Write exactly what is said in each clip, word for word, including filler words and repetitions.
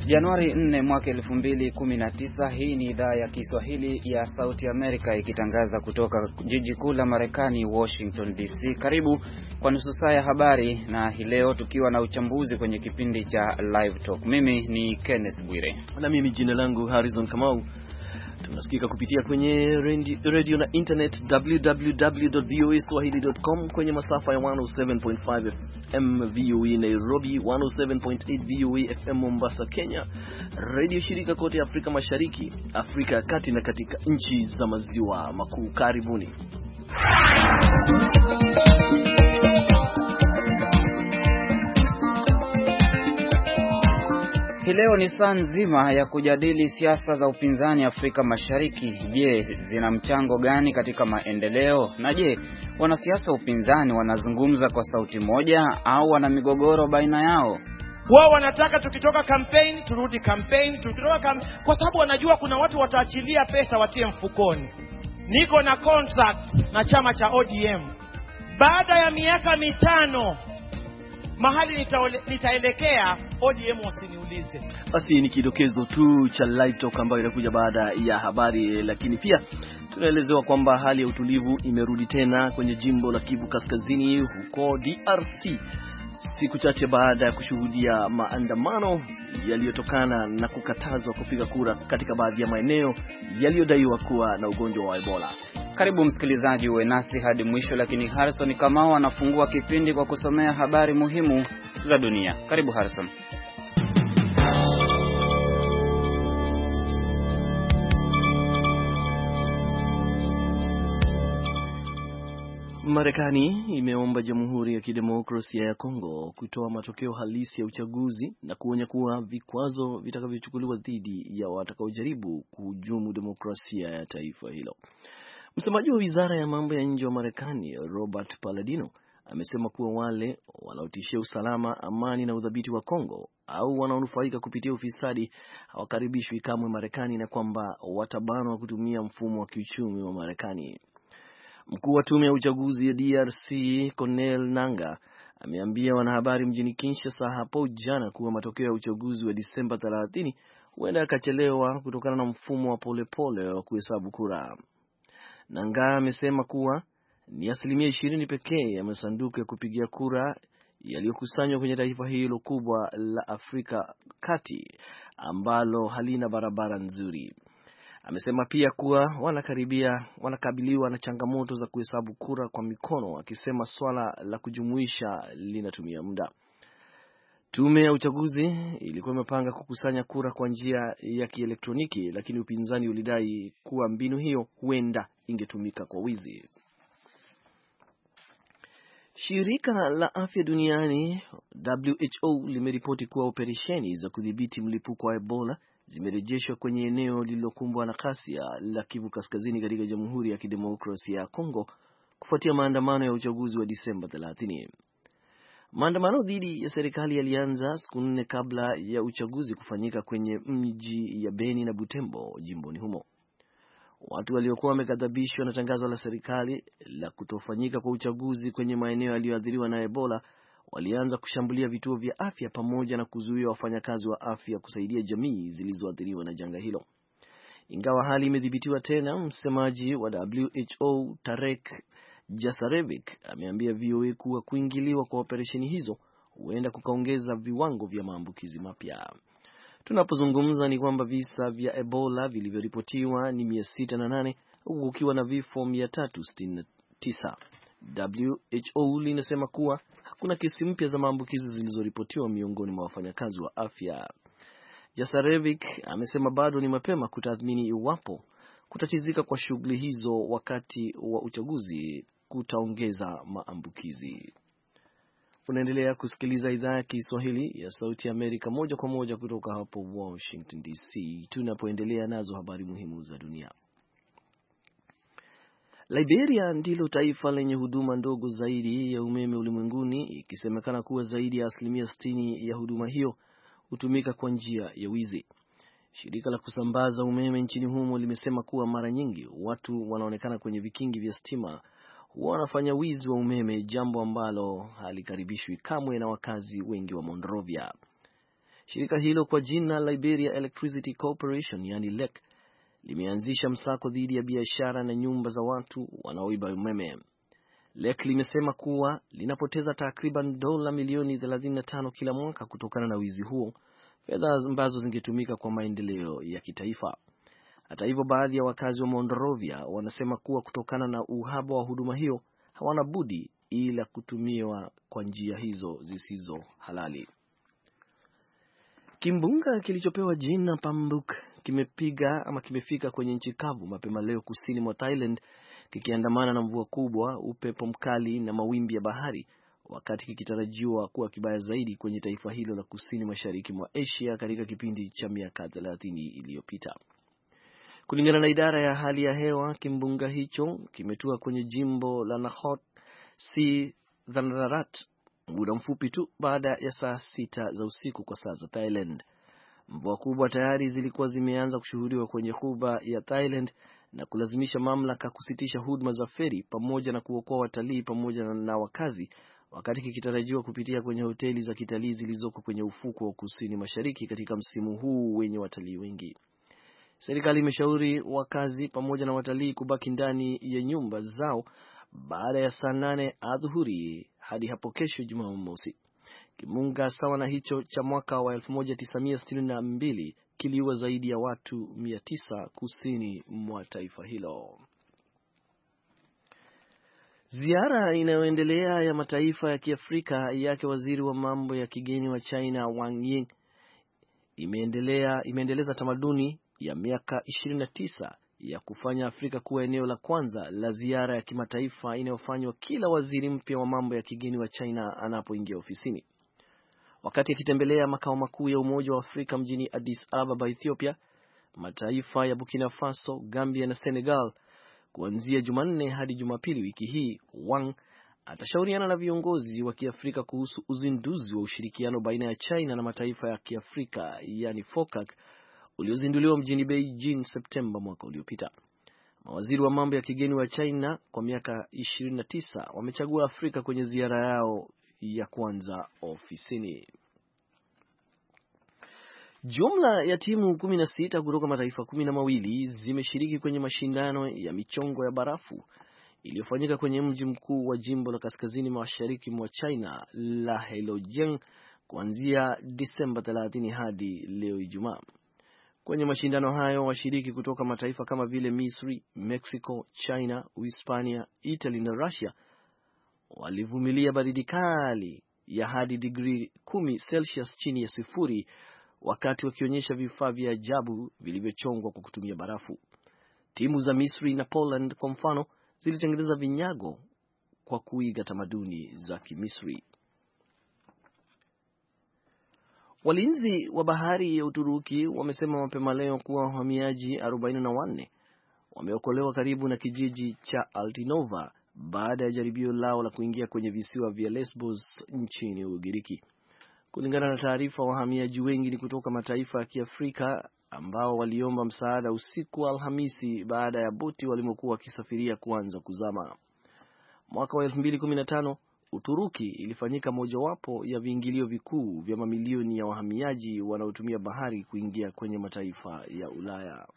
Januari nne mwaka elfu mbili kumi na tisa. Hii ni idhaa ya Kiswahili ya Sauti Amerika ikitangaza kutoka jiji kuu la Marekani, Washington D C. Karibu kwa nusu saa ya habari, na hii leo tukiwa na uchambuzi kwenye kipindi cha Live Talk. Mimi ni Kenneth Bwire na mimi jina langu Harrison Kamau. Tunasikika kupitia kwenye radio na internet w w w dot voa swahili dot com, kwenye masafa ya one oh seven point five F M V O A Nairobi, one oh seven point eight V O A F M Mombasa, Kenya, radio shirika kote Afrika Mashariki, Afrika ya Kati na katika nchi za maziwa makuu. Karibuni. Hii leo ni saa nzima ya kujadili siasa za upinzani Afrika Mashariki. Je, zina mchango gani katika maendeleo? Na je, wanasiasa upinzani wanazungumza kwa sauti moja au wana migogoro baina yao? Wao wanataka tukitoka campaign turudi campaign, tukitoka kam... kwa sababu wanajua kuna watu wataachilia pesa watie mfukoni. Niko na contract na chama cha O D M. Baada ya miaka mitano mahali nitaole, nitaelekea O D M wasiniulize. Basi ni kidokezo tu cha Live Talk ambayo inakuja baada ya habari, lakini pia tunaelezewa kwamba hali ya utulivu imerudi tena kwenye jimbo la Kivu Kaskazini huko D R C, siku chache baada ya kushuhudia maandamano yaliyotokana na kukatazwa kupiga kura katika baadhi ya maeneo yaliyodaiwa kuwa na ugonjwa wa Ebola. Karibu msikilizaji, uwe nasi hadi mwisho, lakini Harrison Kamau anafungua kipindi kwa kusomea habari muhimu za dunia. Karibu Harrison. Marekani imeomba Jamhuri ya Kidemokrasia ya Kongo kutoa matokeo halisi ya uchaguzi na kuonya kuwa vikwazo vitakavyochukuliwa dhidi ya watakaojaribu kuhujumu demokrasia ya taifa hilo. Msemaji wa Wizara ya Mambo ya Nje wa Marekani, Robert Palladino, amesema kuwa wale wanaotishia usalama, amani na udhabiti wa Kongo au wanaonufaika kupitia ufisadi hawakaribishwi kamwe Marekani, na kwamba watabanwa kutumia mfumo wa kiuchumi wa Marekani. Mkuu wa tume ya uchaguzi ya D R C, Cornel Nanga, ameambia wanahabari mjini Kinshasa hapo jana kuwa matokeo ya uchaguzi wa Disemba thelathini huenda yakachelewa kutokana na mfumo wa polepole wa kuhesabu kura. Nanga amesema kuwa ni asilimia ishirini pekee ya masanduku ya kupigia kura yaliyokusanywa kwenye taifa hilo kubwa la Afrika Kati ambalo halina barabara nzuri. Amesema pia kuwa wanakaribia wanakabiliwa na changamoto za kuhesabu kura kwa mikono, akisema swala la kujumuisha linatumia muda. Tume ya uchaguzi ilikuwa imepanga kukusanya kura kwa njia ya kielektroniki, lakini upinzani ulidai kuwa mbinu hiyo huenda ingetumika kwa wizi. Shirika la Afya Duniani W H O limeripoti kuwa operesheni za kudhibiti mlipuko wa Ebola zimerejeshwa kwenye eneo lililokumbwa na ghasia la Kivu Kaskazini katika Jamhuri ya Kidemokrasia ya Kongo kufuatia maandamano ya uchaguzi wa Disemba thelathini. Maandamano dhidi ya serikali yalianza siku nne kabla ya uchaguzi kufanyika kwenye mji ya Beni na Butembo jimboni humo. Watu waliokuwa wamekadhabishwa na tangazo la serikali la kutofanyika kwa uchaguzi kwenye maeneo yaliyoathiriwa na Ebola walianza kushambulia vituo vya afya pamoja na kuzuia wafanyakazi wa afya kusaidia jamii zilizoathiriwa na janga hilo. Ingawa hali imedhibitiwa tena, msemaji wa W H O Tarek Jasarevic ameambia V O A kuwa kuingiliwa kwa operesheni hizo huenda kukaongeza viwango vya maambukizi mapya. Tunapozungumza ni kwamba visa vya Ebola vilivyoripotiwa ni mia sita na nane huku kukiwa na vifo mia tatu sitini na tisa. W H O linasema kuwa hakuna kesi mpya za maambukizi zilizoripotiwa miongoni mwa wafanyakazi wa afya. Jasarevic amesema bado ni mapema kutathmini iwapo kutatizika kwa shughuli hizo wakati wa uchaguzi kutaongeza maambukizi. Unaendelea kusikiliza idhaa ya Kiswahili ya Sauti ya Amerika moja kwa moja kutoka hapo Washington D C, tunapoendelea nazo habari muhimu za dunia. Liberia ndilo taifa lenye huduma ndogo zaidi ya umeme ulimwenguni, ikisemekana kuwa zaidi ya asilimia sitini ya huduma hiyo hutumika kwa njia ya wizi. Shirika la kusambaza umeme nchini humo limesema kuwa mara nyingi watu wanaonekana kwenye vikingi vya stima wanafanya wizi wa umeme, jambo ambalo halikaribishwi kamwe na wakazi wengi wa Monrovia. Shirika hilo kwa jina Liberia Electricity Corporation, yani L E C, limeanzisha msako dhidi ya biashara na nyumba za watu wanaoiba umeme. L E C limesema kuwa linapoteza takriban dola milioni thelathini na tano kila mwaka kutokana na wizi huo, fedha ambazo zingetumika kwa maendeleo ya kitaifa. Hata hivyo, baadhi ya wakazi wa Monrovia wanasema kuwa kutokana na uhaba wa huduma hiyo hawana budi ila kutumiwa kwa njia hizo zisizo halali. Kimbunga kilichopewa jina Pambuk kimepiga ama kimefika kwenye nchi kavu mapema leo kusini mwa Thailand, kikiandamana na mvua kubwa, upepo mkali na mawimbi ya bahari, wakati kikitarajiwa kuwa kibaya zaidi kwenye taifa hilo la kusini mashariki mwa Asia katika kipindi cha miaka thelathini iliyopita. Kulingana na idara ya hali ya hewa, kimbunga hicho kimetua kwenye jimbo la Nakhon Si Thammarat muda mfupi tu baada ya saa sita za usiku kwa saa za Thailand. Mvua kubwa tayari zilikuwa zimeanza kushuhudiwa kwenye ghuba ya Thailand na kulazimisha mamlaka kusitisha huduma za feri pamoja na kuokoa watalii pamoja na wakazi, wakati kikitarajiwa kupitia kwenye hoteli za kitalii zilizoko kwenye ufuko wa kusini mashariki katika msimu huu wenye watalii wengi. Serikali imeshauri wakazi pamoja na watalii kubaki ndani ya nyumba zao baada ya saa nane adhuhuri hadi hapo kesho Jumamosi. Kimbunga sawa na hicho cha mwaka wa elfu moja tisa mia sitini na mbili kiliua zaidi ya watu mia tisa kusini mwa taifa hilo. Ziara inayoendelea ya mataifa ya Kiafrika yake waziri wa mambo ya kigeni wa China Wang Yi imeendelea imeendeleza tamaduni ya miaka ishirini na tisa ya kufanya Afrika kuwa eneo la kwanza la ziara ya kimataifa inayofanywa kila waziri mpya wa mambo ya kigeni wa China anapoingia ofisini. Wakati akitembelea makao makuu ya Umoja wa Afrika mjini Addis Ababa, Ethiopia, mataifa ya Burkina Faso, Gambia na Senegal kuanzia Jumanne hadi Jumapili wiki hii, Wang atashauriana na viongozi wa Kiafrika kuhusu uzinduzi wa ushirikiano baina ya China na mataifa ya Kiafrika, yani FOCAC, uliozinduliwa mjini Beijing Septemba mwaka uliopita. Mawaziri wa mambo ya kigeni wa China kwa miaka ishirini na tisa wamechagua Afrika kwenye ziara yao ya kwanza ofisini. Jumla ya timu kumi na sita kutoka mataifa kumi na mawili zimeshiriki kwenye mashindano ya michongo ya barafu iliyofanyika kwenye mji mkuu wa jimbo la kaskazini mashariki mwa China la Heilongjiang kuanzia Disemba thelathini hadi leo Ijumaa. Kwenye mashindano hayo, washiriki kutoka mataifa kama vile Misri, Mexico, China, Uhispania, Italy na Russia walivumilia baridi kali ya hadi digrii kumi Celsius chini ya sifuri, wakati wakionyesha vifaa vya ajabu vilivyochongwa kwa kutumia barafu. Timu za Misri na Poland kwa mfano zilitengeneza vinyago kwa kuiga tamaduni za Kimisri. Walinzi wa bahari ya Uturuki wamesema mapema leo kuwa wahamiaji arobaini na wanne wameokolewa karibu na kijiji cha Altinova baada ya jaribio lao la kuingia kwenye visiwa vya Lesbos nchini Ugiriki. Kulingana na taarifa, wahamiaji wengi ni kutoka mataifa ya Kiafrika ambao waliomba msaada usiku wa Alhamisi baada ya boti walimokuwa wakisafiria kuanza kuzama. Mwaka wa elfu mbili kumi na tano Uturuki ilifanyika mojawapo ya viingilio vikuu vya mamilioni ya wahamiaji wanaotumia bahari kuingia kwenye mataifa ya Ulaya.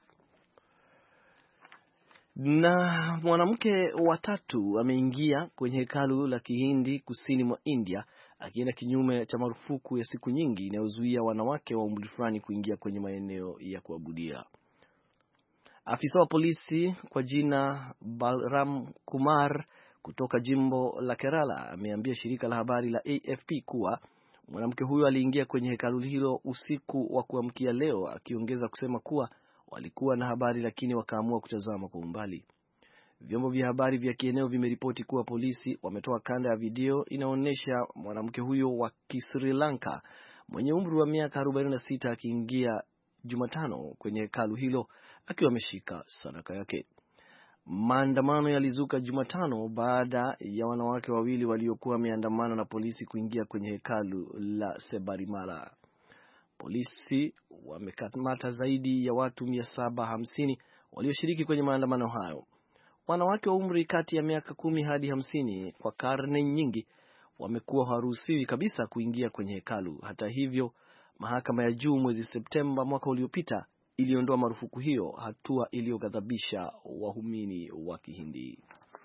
Na mwanamke wa tatu ameingia kwenye hekalu la Kihindi kusini mwa India akienda kinyume cha marufuku ya siku nyingi inayozuia wanawake wa umri fulani kuingia kwenye maeneo ya kuabudia. Afisa wa polisi kwa jina Balram Kumar kutoka jimbo la Kerala ameambia shirika la habari la A F P kuwa mwanamke huyo aliingia kwenye hekalu hilo usiku wa kuamkia leo, akiongeza kusema kuwa walikuwa na habari lakini wakaamua kutazama kwa umbali. Vyombo vya habari vya kieneo vimeripoti kuwa polisi wametoa kanda ya video inaonyesha mwanamke huyo wa Sri Lanka mwenye umri wa miaka arobaini na sita akiingia Jumatano kwenye hekalu hilo akiwa ameshika sadaka yake. Maandamano yalizuka Jumatano baada ya wanawake wawili waliokuwa wameandamana na polisi kuingia kwenye hekalu la Sabarimala. Polisi wamekamata zaidi ya watu mia saba hamsini walioshiriki kwenye maandamano hayo. Wanawake wa umri kati ya miaka kumi hadi hamsini kwa karne nyingi wamekuwa haruhusiwi kabisa kuingia kwenye hekalu. Hata hivyo, Mahakama ya juu mwezi Septemba mwaka uliopita iliondoa marufuku hiyo, hatua iliyoghadhabisha waumini wa Kihindi.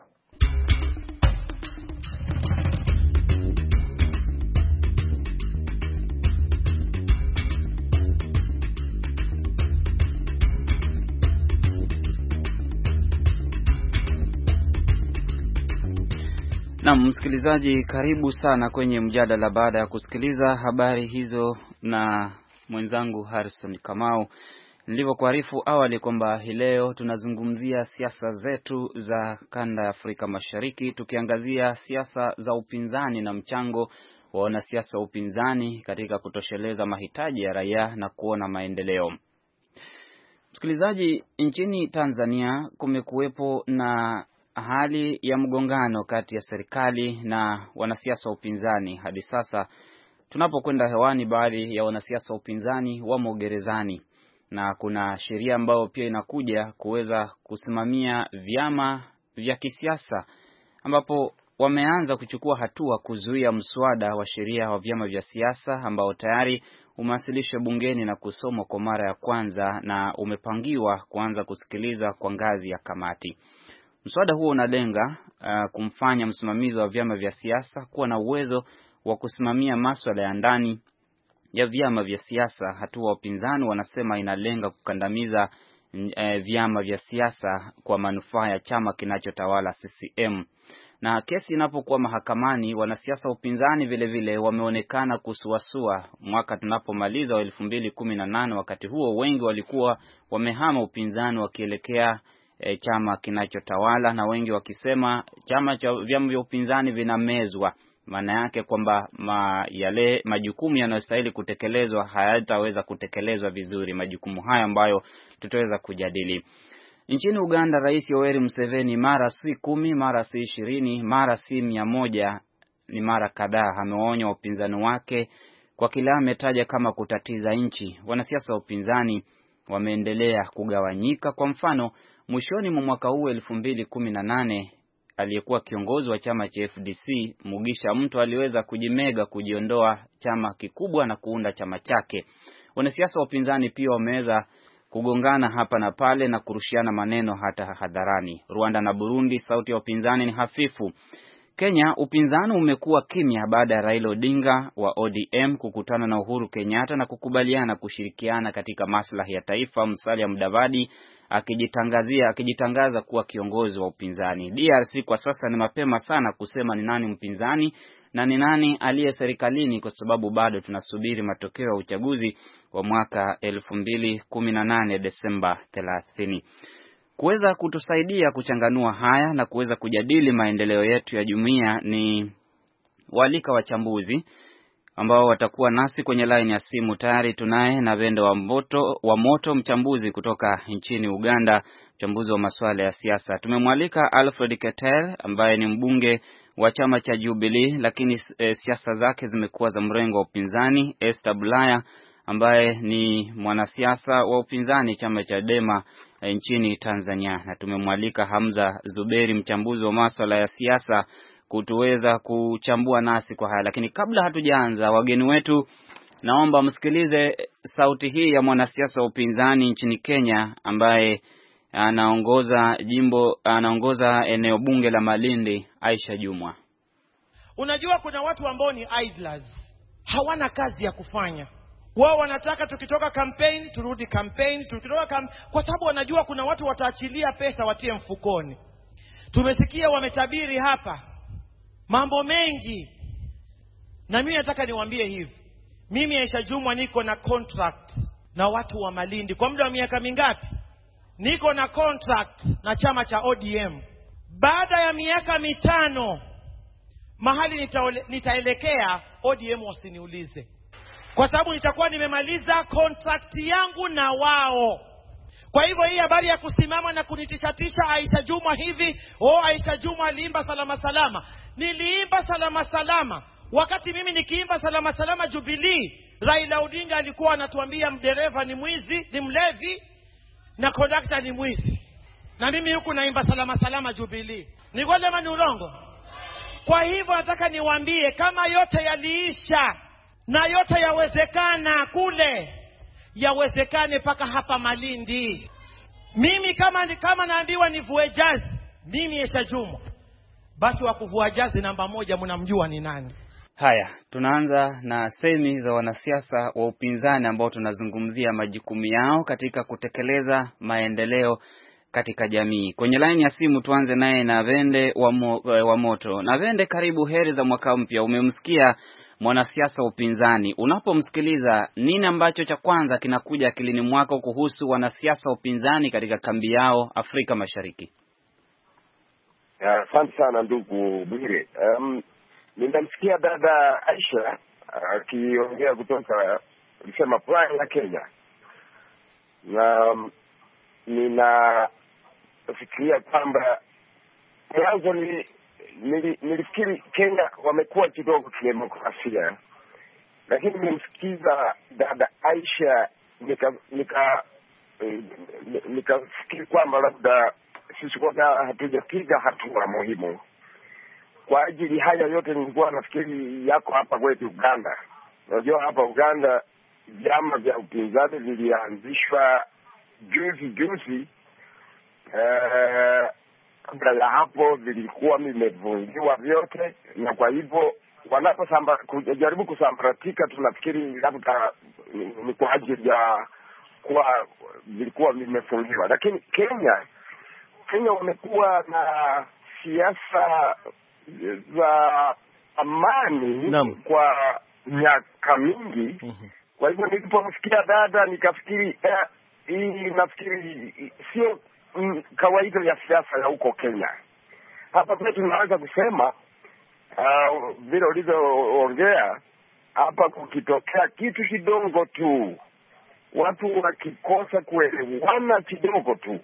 Na msikilizaji, karibu sana kwenye mjadala baada ya kusikiliza habari hizo na mwenzangu Harrison Kamau. Nilivyokuarifu awali kwamba hii leo tunazungumzia siasa zetu za kanda ya Afrika Mashariki, tukiangazia siasa za upinzani na mchango wa wanasiasa wa upinzani katika kutosheleza mahitaji ya raia na kuona maendeleo. Msikilizaji, nchini Tanzania kumekuwepo na hali ya mgongano kati ya serikali na wanasiasa wa upinzani. Hadi sasa tunapokwenda hewani, baadhi ya wanasiasa wa upinzani wamo gerezani, na kuna sheria ambayo pia inakuja kuweza kusimamia vyama vya kisiasa, ambapo wameanza kuchukua hatua kuzuia mswada wa sheria wa vyama vya siasa ambao tayari umewasilishwa bungeni na kusomwa kwa mara ya kwanza na umepangiwa kuanza kusikiliza kwa ngazi ya kamati. Mswada huo unalenga uh, kumfanya msimamizi wa vyama vya siasa kuwa na uwezo wa kusimamia masuala ya ndani ya vyama vya siasa. Hatua upinzani wanasema inalenga kukandamiza uh, vyama vya siasa kwa manufaa ya chama kinachotawala C C M. Na kesi inapokuwa mahakamani, wanasiasa upinzani vile vile wameonekana kusuasua. Mwaka tunapomaliza wa elfu mbili kumi na nane, wakati huo wengi walikuwa wamehama upinzani wakielekea E, chama kinachotawala, na wengi wakisema chama cha vyama vya upinzani vinamezwa. Maana yake kwamba ma, yale majukumu yanayostahili kutekelezwa hayataweza kutekelezwa vizuri, majukumu haya ambayo tutaweza kujadili. Nchini Uganda, Rais Yoweri Museveni mara si kumi, mara si ishirini, mara si mia moja, ni mara kadhaa ameonya upinzani wake kwa kila ametaja kama kutatiza nchi. Wanasiasa wa upinzani wameendelea kugawanyika. Kwa mfano, mwishoni mwa mwaka huu elfu mbili kumi na nane, aliyekuwa kiongozi wa chama cha F D C Mugisha Mtu aliweza kujimega kujiondoa chama kikubwa na kuunda chama chake. Wanasiasa wa upinzani pia wameweza kugongana hapa na pale na kurushiana maneno hata hadharani. Rwanda na Burundi, sauti ya upinzani ni hafifu. Kenya, upinzani umekuwa kimya baada ya Raila Odinga wa O D M kukutana na Uhuru Kenyatta na kukubaliana kushirikiana katika maslahi ya taifa. Musalia Mudavadi akijitangazia akijitangaza kuwa kiongozi wa upinzani. D R C kwa sasa ni mapema sana kusema ni nani mpinzani na ni nani aliye serikalini, kwa sababu bado tunasubiri matokeo ya uchaguzi wa mwaka elfu mbili kumi na nane Desemba thelathini. Kuweza kutusaidia kuchanganua haya na kuweza kujadili maendeleo yetu ya jumuiya ni walika wachambuzi ambao watakuwa nasi kwenye line ya simu. Tayari tunaye na Vendo wa Moto, wa Moto, mchambuzi kutoka nchini Uganda, mchambuzi wa masuala ya siasa. Tumemwalika Alfred Keter ambaye ni mbunge wa chama cha Jubilee, lakini e, siasa zake zimekuwa za mrengo wa upinzani. Esther Bulaya ambaye ni mwanasiasa wa upinzani chama cha Dema e, nchini Tanzania, na tumemwalika Hamza Zuberi, mchambuzi wa masuala ya siasa, kutuweza kuchambua nasi kwa haya. Lakini kabla hatujaanza, wageni wetu, naomba msikilize sauti hii ya mwanasiasa wa upinzani nchini Kenya ambaye anaongoza jimbo anaongoza eneo bunge la Malindi, Aisha Jumwa. Unajua kuna watu ambao ni idlers, hawana kazi ya kufanya. Wao wanataka tukitoka campaign turudi campaign, tukitoka kam... kwa sababu wanajua kuna watu wataachilia pesa watie mfukoni. Tumesikia wametabiri hapa mambo mengi, na mimi nataka niwaambie hivi. Mimi Aisha Jumwa niko na contract na watu wa Malindi kwa muda wa miaka mingapi? Niko na contract na chama cha O D M. Baada ya miaka mitano mahali nitaole, nitaelekea O D M wasiniulize, kwa sababu nitakuwa nimemaliza contract yangu na wao. Kwa hivyo hii habari ya kusimama na kunitishatisha Aisha Jumwa hivi, oh Aisha Jumwa aliimba salama salama. Niliimba salama salama. Wakati mimi nikiimba salama salama Jubilee, Raila Odinga alikuwa anatuambia mdereva ni mwizi, ni mlevi, na conductor ni mwizi. Na mimi huku naimba salama salama Jubilee. Ni kweli ama ni urongo? Kwa hivyo nataka niwaambie, kama yote yaliisha, Na yote yawezekana kule, yawezekane paka hapa Malindi. Mimi kama kama naambiwa nivue jazi, mimi Esha Juma, basi wa kuvua jazi namba moja mnamjua ni nani? Haya, tunaanza na semi za wanasiasa wa upinzani ambao tunazungumzia majukumu yao katika kutekeleza maendeleo katika jamii. Kwenye line ya simu tuanze naye na Vende wa, mo, wa Moto. Na Vende, karibu, heri za mwaka mpya. Umemsikia mwanasiasa wa upinzani. Unapomsikiliza, nini ambacho cha kwanza kinakuja akilini mwako kuhusu wanasiasa wa upinzani katika kambi yao Afrika Mashariki? Asante uh, sana ndugu Bwire. Um, Nimemsikia dada Aisha akiongea uh, kutoka alisema pwani ya Kenya. Na um, ninafikiria kwamba mwanzo ni nili, nilifikiri Kenya wamekuwa kidogo kidemokrasia. Lakini nimemsikiza dada Aisha nika nika nikafikiri kwamba labda sisi kwa hatujapiga hatua muhimu. Kwa ajili haya yote nilikuwa nafikiri yako hapa kwetu Uganda. Unajua hapa Uganda vyama vya upinzani vilianzishwa juzi juzi. Eh, kabla ya hapo vilikuwa vimevunjiwa vyote, na kwa hivyo wanaposamba kujaribu kusambaratika tunafikiri labda ni kwa ajili ya kuwa vilikuwa vimefungiwa. Lakini Kenya Kenya wamekuwa na siasa za amani Nam. kwa miaka mingi. Mm-hmm. Kwa hivyo nilipomsikia dada nikafikiri eh, hii nafikiri sio mm, kawaida ya siasa ya huko Kenya. Hapa kwetu tunaweza kusema uh, vile ulivyoongea hapa, kukitokea kitu kidogo tu, watu wakikosa kuelewana kidogo tu,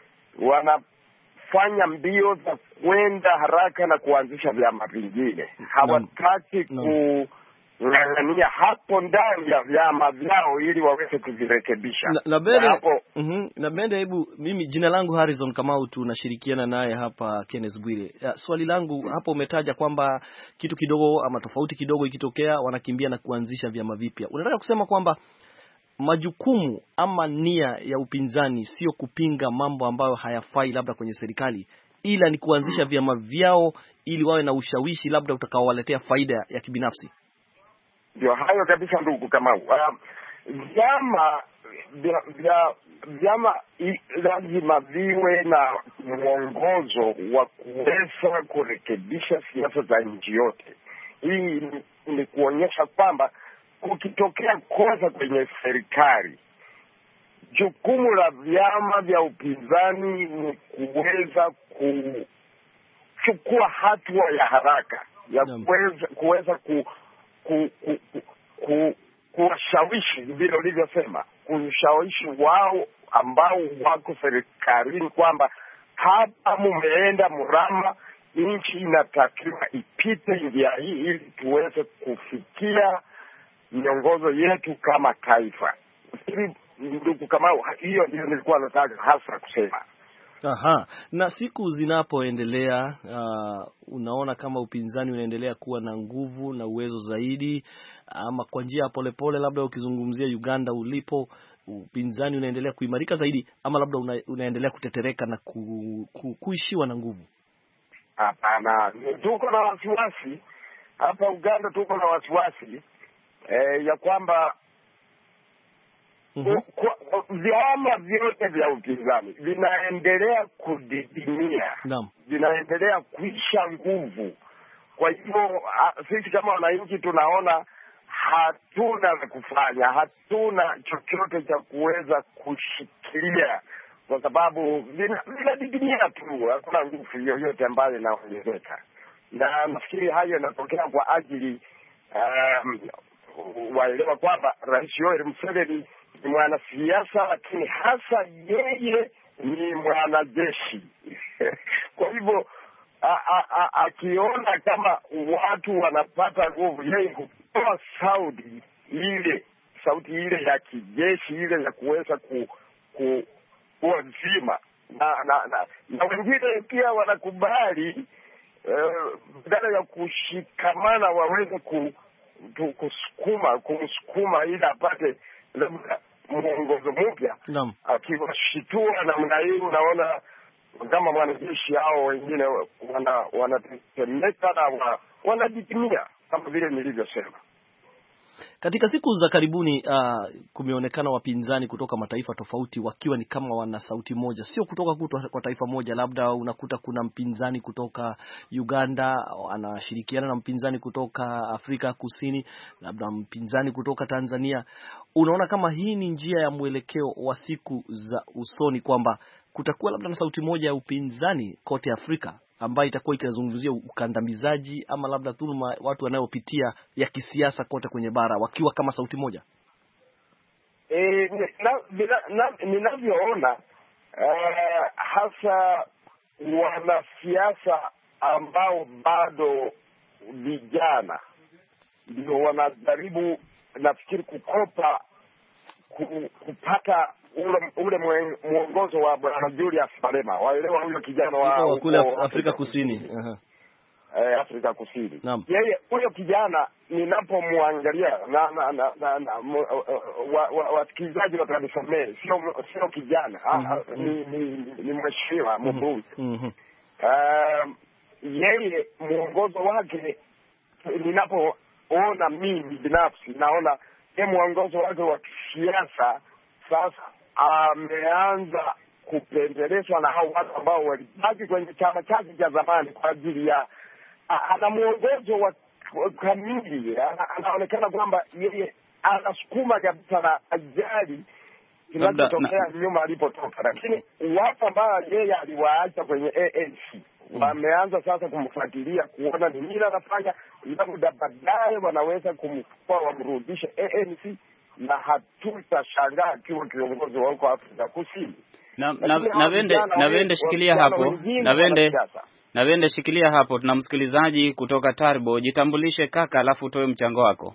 wanafanya mbio za kwenda haraka na kuanzisha vyama vingine. Hawataki kung'ang'ania hapo ndani ya vyama vyao ili waweze kuvirekebisha. Na, na bende, hapo mhm, na bende, hebu mimi jina langu Harrison Kamau, tunashirikiana naye hapa Kenneth Bwire. Ya, swali langu hapo, umetaja kwamba kitu kidogo ama tofauti kidogo ikitokea wanakimbia na kuanzisha vyama vipya. Unataka kusema kwamba majukumu ama nia ya upinzani sio kupinga mambo ambayo hayafai labda kwenye serikali, ila ni kuanzisha vyama vyao ili wawe na ushawishi labda utakaowaletea faida ya kibinafsi? Ndio hayo kabisa ndugu Kamau. Vyama vya vyama lazima viwe na mwongozo wa kuweza kurekebisha siasa za nchi yote. Hii ni, ni kuonyesha kwamba kukitokea kosa kwenye serikali, jukumu la vyama vya upinzani ni kuweza kuchukua hatua ya haraka ya kuweza kuweza ku, ku, ku, ku, ku, kuwashawishi, vile ulivyosema, kushawishi wao ambao wako serikalini kwamba hapa mumeenda mrama, nchi inatakiwa ipite njia hii ili tuweze kufikia miongozo yetu kama taifa. Ndugu Kamau, hiyo ndio nilikuwa nataka hasa kusema. Aha, na siku zinapoendelea uh, unaona kama upinzani unaendelea kuwa na nguvu na uwezo zaidi, ama kwa njia polepole, labda ukizungumzia Uganda ulipo, upinzani unaendelea kuimarika zaidi, ama labda una, unaendelea kutetereka na ku, ku, kuishiwa na nguvu? Hapana, tuko na wasiwasi hapa Uganda, tuko na wasiwasi eh, ya kwamba mm-hmm. vyama vyote vya upinzani vinaendelea kudidimia. Naam. Vinaendelea kuisha nguvu. Kwa hivyo sisi kama wananchi tunaona hatuna la kufanya, hatuna chochote cha kuweza kushikilia, kwa sababu vinadidimia tu, hakuna nguvu yoyote ambayo inaongezeka. Na nafikiri hayo yanatokea kwa ajili um, waelewa kwamba Rais Yoweri Museveni ni mwanasiasa, lakini hasa yeye ni mwanajeshi. Kwa hivyo akiona kama watu wanapata nguvu, yeye kutoa sauti ile sauti ile ya kijeshi, ile ya kuweza ku, ku kuwa nzima, na na, na, na wengine pia wanakubali badala uh, ya kushikamana waweze ku tu kusukuma kumsukuma ili apate labda mwongozo mpya. Naam. Akiwashitua namna hii, unaona kama wanajeshi hao wengine wana wanatetemeka na wanajitimia kama vile nilivyosema. Katika siku za karibuni uh, kumeonekana wapinzani kutoka mataifa tofauti wakiwa ni kama wana sauti moja, sio kutoka kutoka kwa taifa moja. Labda unakuta kuna mpinzani kutoka Uganda anashirikiana na mpinzani kutoka Afrika Kusini, labda mpinzani kutoka Tanzania. Unaona kama hii ni njia ya mwelekeo wa siku za usoni, kwamba kutakuwa labda na sauti moja ya upinzani kote Afrika ambayo itakuwa ikizungumzia ukandamizaji ama labda dhuluma watu wanayopitia ya kisiasa kote kwenye bara wakiwa kama sauti moja? Eh, ninavyoona uh, hasa wanasiasa ambao bado vijana ndio wanajaribu nafikiri kukopa kupata ule ule mwongozo wa Bwana Julius Malema. Waelewa huyo kijana wa kule Afrika, Afrika Kusini. Uh-huh. Eh, Afrika Kusini. Naam. Yeye huyo kijana ninapomwangalia na na na, na, na wasikilizaji wa, wa, watanisamehe, sio sio kijana, mm-hmm. ni ni, ni mheshimiwa mbunge. Mhm. Uh, yeye mwongozo wake ninapoona mimi binafsi naona yeye mwongozo wake wa kisiasa sasa ameanza kupendeleshwa na hao watu ambao walibaki kwenye chama chake cha zamani kwa ajili ya ana mwongozo wa kamili. Anaonekana kwamba yeye anasukuma kabisa na ajali kinachotokea nyuma alipotoka, lakini watu ambao yeye aliwaacha kwenye A N C wameanza sasa kumfuatilia kuona ni nini anafanya, labda baadaye wanaweza kumchukua wamrudishe A N C na hatutashangaa akiwa kiongozi wa huko Afrika Kusini. Na na na vende na vende shikilia hapo. Na vende na vende shikilia hapo. Tuna msikilizaji kutoka Tarbo. Jitambulishe kaka, alafu utoe mchango wako.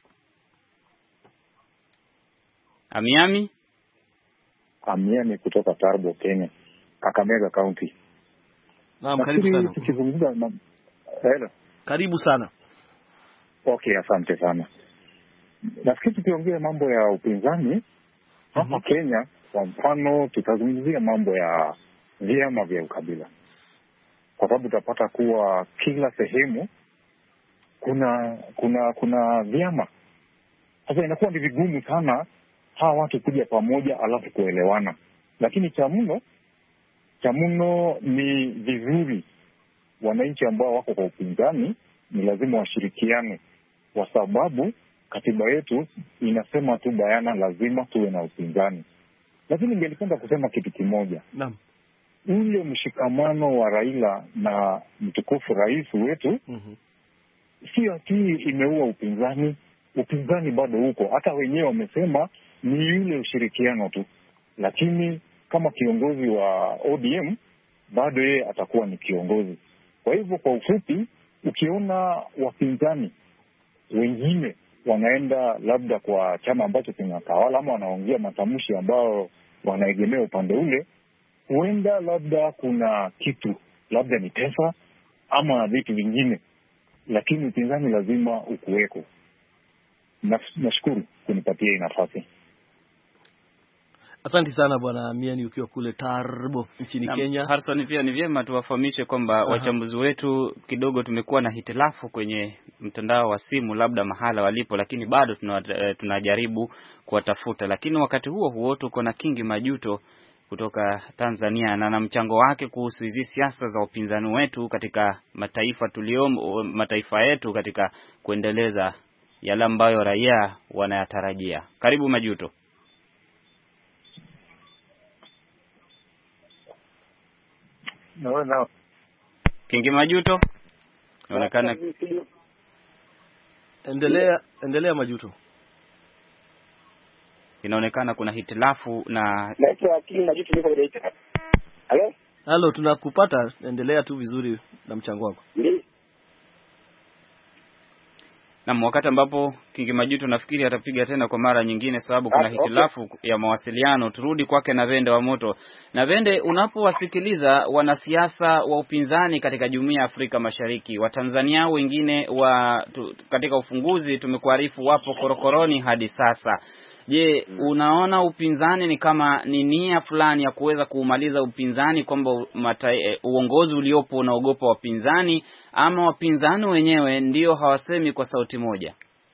Amiami? Amiami kutoka Tarbo, Kenya, Kakamega County. Naam, karibu sana. Tukizungumza na Hello. Karibu sana. Okay, asante sana. Nafikiri tukiongea mambo ya upinzani hapa uh-huh. Kenya kwa mfano, tutazungumzia mambo ya vyama vya ukabila, kwa sababu utapata kuwa kila sehemu kuna kuna kuna vyama. Sasa inakuwa ni vigumu sana hawa watu kuja pamoja alafu kuelewana, lakini cha mno cha mno ni vizuri wananchi ambao wako kwa upinzani ni lazima washirikiane, kwa sababu katiba yetu inasema tu bayana lazima tuwe na upinzani. Lakini ningelipenda kusema kitu kimoja. Naam. Ule mshikamano wa Raila na mtukufu rais wetu, mhm, sio ati imeua upinzani. Upinzani bado huko. Hata wenyewe wamesema ni yule ushirikiano tu. Lakini kama kiongozi wa O D M bado yeye atakuwa ni kiongozi. Kwa hivyo kwa ufupi, ukiona wapinzani wengine wanaenda labda kwa chama ambacho kinatawala ama wanaongea matamshi ambao wanaegemea upande ule, huenda labda kuna kitu, labda ni pesa ama vitu vingine, lakini upinzani lazima ukuweko. Nashukuru kunipatia hii nafasi. Asante sana bwana Miani ukiwa kule Tarbo nchini na Kenya. Harrison, pia ni vyema tuwafahamishe kwamba wachambuzi wetu kidogo tumekuwa na hitilafu kwenye mtandao wa simu, labda mahala walipo, lakini bado tunajaribu kuwatafuta. Lakini wakati huo huo tuko na Kingi Majuto kutoka Tanzania na na mchango wake kuhusu hizi siasa za upinzani wetu katika mataifa tuliomo, mataifa yetu katika kuendeleza yale ambayo raia wanayatarajia. Karibu Majuto. No, no. Kingi Majuto? Inaonekana endelea endelea Majuto. Inaonekana kuna hitilafu na Naitwa Kingi Majuto, niko Geita. Halo? Halo, tunakupata, endelea tu vizuri na mchango wako. Na wakati ambapo Kingi Majuto nafikiri atapiga tena kwa mara nyingine sababu kuna hitilafu okay. ya mawasiliano. Turudi kwake na Vende wa Moto. Na Vende, unapowasikiliza wanasiasa wa upinzani katika Jumuiya ya Afrika Mashariki, Watanzania wengine wa tu, katika ufunguzi tumekuarifu wapo korokoroni hadi sasa. Je, unaona upinzani ni kama ni nia fulani ya kuweza kuumaliza upinzani, kwamba e, uongozi uliopo unaogopa wapinzani, ama wapinzani wenyewe ndio hawasemi kwa sauti moja?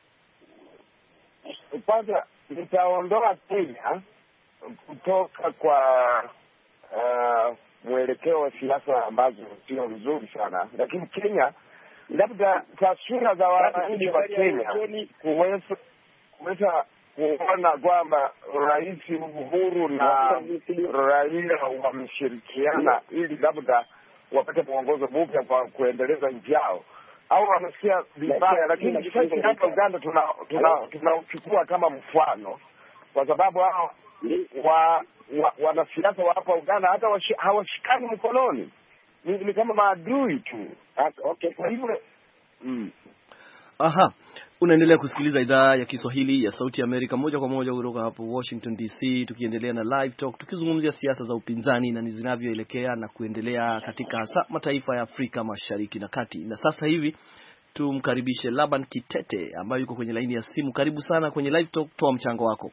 Kwanza nitaondoa Kenya kutoka kwa uh, mwelekeo wa siasa ambazo sio nzuri sana, lakini Kenya labda taswira za wananchi wa Kenya kuweza kuweza kuona kwamba Rais Uhuru na Raila wameshirikiana ili labda wapate mwongozo mpya kwa kuendeleza nchi yao, au wamesikia vibaya. Lakini sisi hapa Uganda tunachukua tuna, tuna kama mfano, kwa sababu hao wa, wa wanasiasa wa hapa Uganda hata hawashikani mkononi, ni, ni kama maadui tu. Okay, kwa hivyo mm. Aha, unaendelea kusikiliza idhaa ya Kiswahili ya Sauti ya Amerika moja kwa moja kutoka hapo Washington D C, tukiendelea na live talk, tukizungumzia siasa za upinzani na zinavyoelekea na kuendelea katika hasa mataifa ya Afrika Mashariki na Kati. Na sasa hivi tumkaribishe Laban Kitete ambaye yuko kwenye laini ya simu. Karibu sana kwenye live talk, toa mchango wako.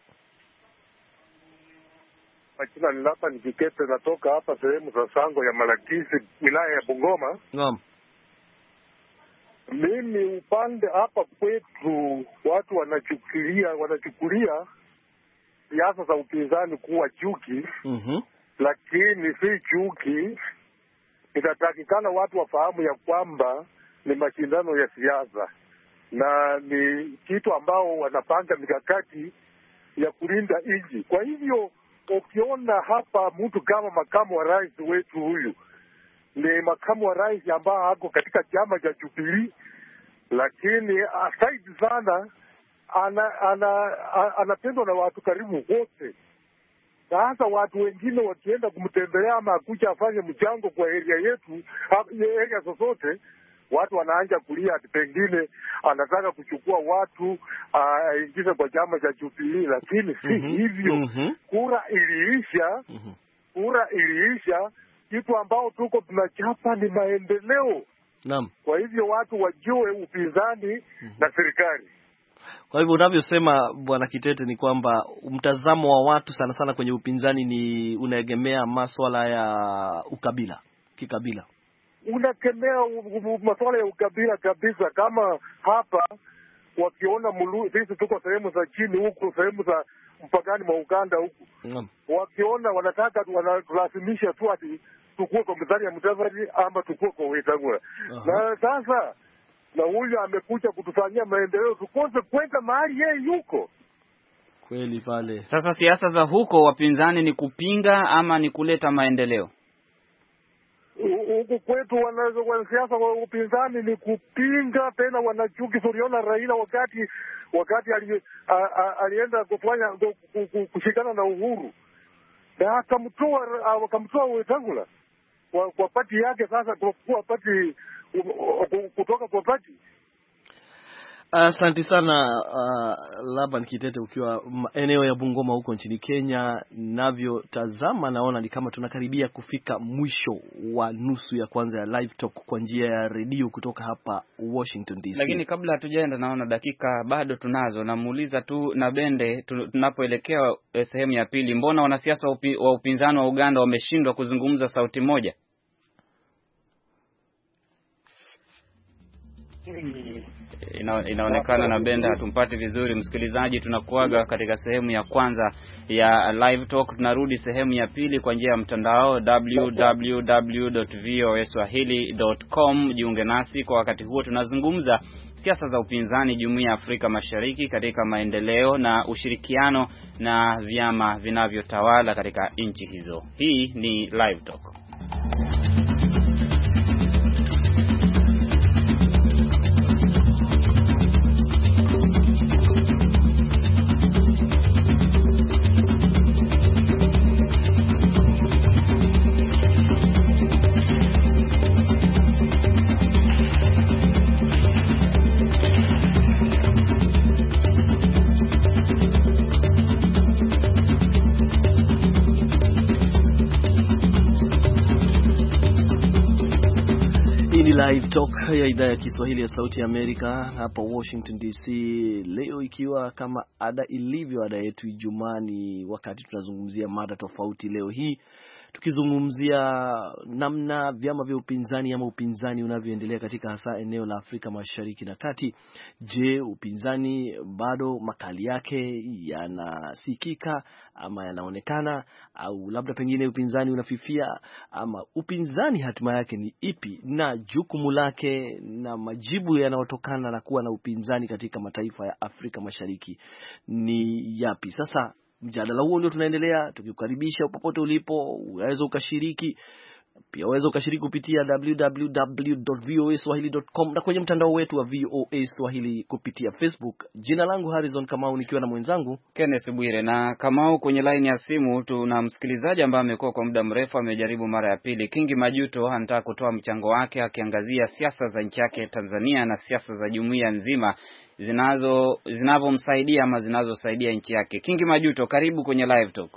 Majina ni Laban Kitete, natoka hapa sehemu za Sango ya Malakisi, wilaya ya Bungoma. Naam. Mimi upande hapa kwetu watu wanachukulia wanachukulia siasa za upinzani kuwa chuki. Mhm. Lakini si chuki. Inatakikana watu wafahamu ya kwamba ni mashindano ya siasa na ni kitu ambao wanapanga mikakati ya kulinda nchi. Kwa hivyo ukiona hapa mtu kama makamu wa rais wetu, huyu ni makamu wa rais ambao hako katika chama cha Jubilee, lakini asaidi sana ana ana anapendwa na watu karibu wote. Sasa watu wengine wakienda kumtembelea ama kuja afanye mchango kwa area yetu, area zozote, watu wanaanza kulia ati pengine anataka kuchukua watu aingize uh, kwa chama cha Jubilee, lakini si mm-hmm. hivyo. Mm-hmm. Kura iliisha. Mm-hmm. Kura iliisha. Kitu ambao tuko tunachapa ni maendeleo. Naam. Kwa hivyo watu wajue upinzani mm-hmm. na serikali. Kwa hivyo unavyosema Bwana Kitete ni kwamba mtazamo wa watu sana sana kwenye upinzani ni unaegemea masuala ya ukabila, kikabila. Unakemea masuala ya ukabila kabisa. Kama hapa wakiona mulu, sisi tuko sehemu za chini huku, sehemu za mpakani mwa Uganda huku. Mm. Wakiona wanataka wanalazimisha tu ati tukue kwa mizani ya Mudavadi ama tukue kwa Wetangula. Uh-huh. Na sasa na huyu amekuja kutufanyia maendeleo, tukose kwenda mahali yeye yuko. Kweli pale. Sasa siasa za huko wapinzani ni kupinga ama ni kuleta maendeleo? Huku kwetu wanasiasa wa upinzani ni kupinga, tena wanachuki. Tuliona Raila wakati wakati ali, a, a, alienda kufanya kushikana na Uhuru na akamtoa akamtoa Wetangula kwa, kwa pati yake. Sasa kwa pati kutoka kwa pati. Asante uh, sana uh, Laban Kitete, ukiwa eneo ya Bungoma huko nchini Kenya. Navyotazama naona ni kama tunakaribia kufika mwisho wa nusu ya kwanza ya live talk kwa njia ya redio kutoka hapa Washington D C. Lakini kabla hatujaenda, naona dakika bado tunazo. Namuuliza tu na Bende, tunapoelekea sehemu ya pili, mbona wanasiasa wa, upi, wa upinzani wa Uganda wameshindwa kuzungumza sauti moja? Ina, inaonekana na Benda hatumpati vizuri. Msikilizaji, tunakuaga katika sehemu ya kwanza ya live talk. Tunarudi sehemu ya pili kwa njia ya mtandao w w w dot v o a swahili dot com. Jiunge nasi kwa wakati huo. Tunazungumza siasa za upinzani Jumuiya ya Afrika Mashariki katika maendeleo na ushirikiano na vyama vinavyotawala katika nchi hizo. Hii ni live talk. Live Talk ya idhaa ya Kiswahili ya Sauti ya Amerika hapa Washington D C. Leo ikiwa kama ada ilivyo ada yetu Ijumaa, ni wakati tunazungumzia mada tofauti. Leo hii tukizungumzia namna vyama vya upinzani ama upinzani unavyoendelea katika hasa eneo la Afrika Mashariki na Kati. Je, upinzani bado makali yake yanasikika ama yanaonekana, au labda pengine upinzani unafifia, ama upinzani hatima yake ni ipi na jukumu lake na majibu yanayotokana na kuwa na upinzani katika mataifa ya Afrika Mashariki ni yapi? Sasa mjadala huo ndio tunaendelea, tukikukaribisha popote ulipo. Unaweza ukashiriki, pia unaweza ukashiriki kupitia w w w dot v o a swahili dot com na kwenye mtandao wetu wa V O A Swahili kupitia Facebook. Jina langu Harrison Kamau, nikiwa na mwenzangu Kenneth Bwire. Na Kamau, kwenye line ya simu tuna msikilizaji ambaye amekuwa kwa muda mrefu, amejaribu mara ya pili. Kingi Majuto anataka kutoa mchango wake akiangazia siasa za nchi yake Tanzania na siasa za jumuiya nzima zinazo zinavomsaidia ama zinazosaidia nchi yake. Kingi Majuto, karibu kwenye Live Talk.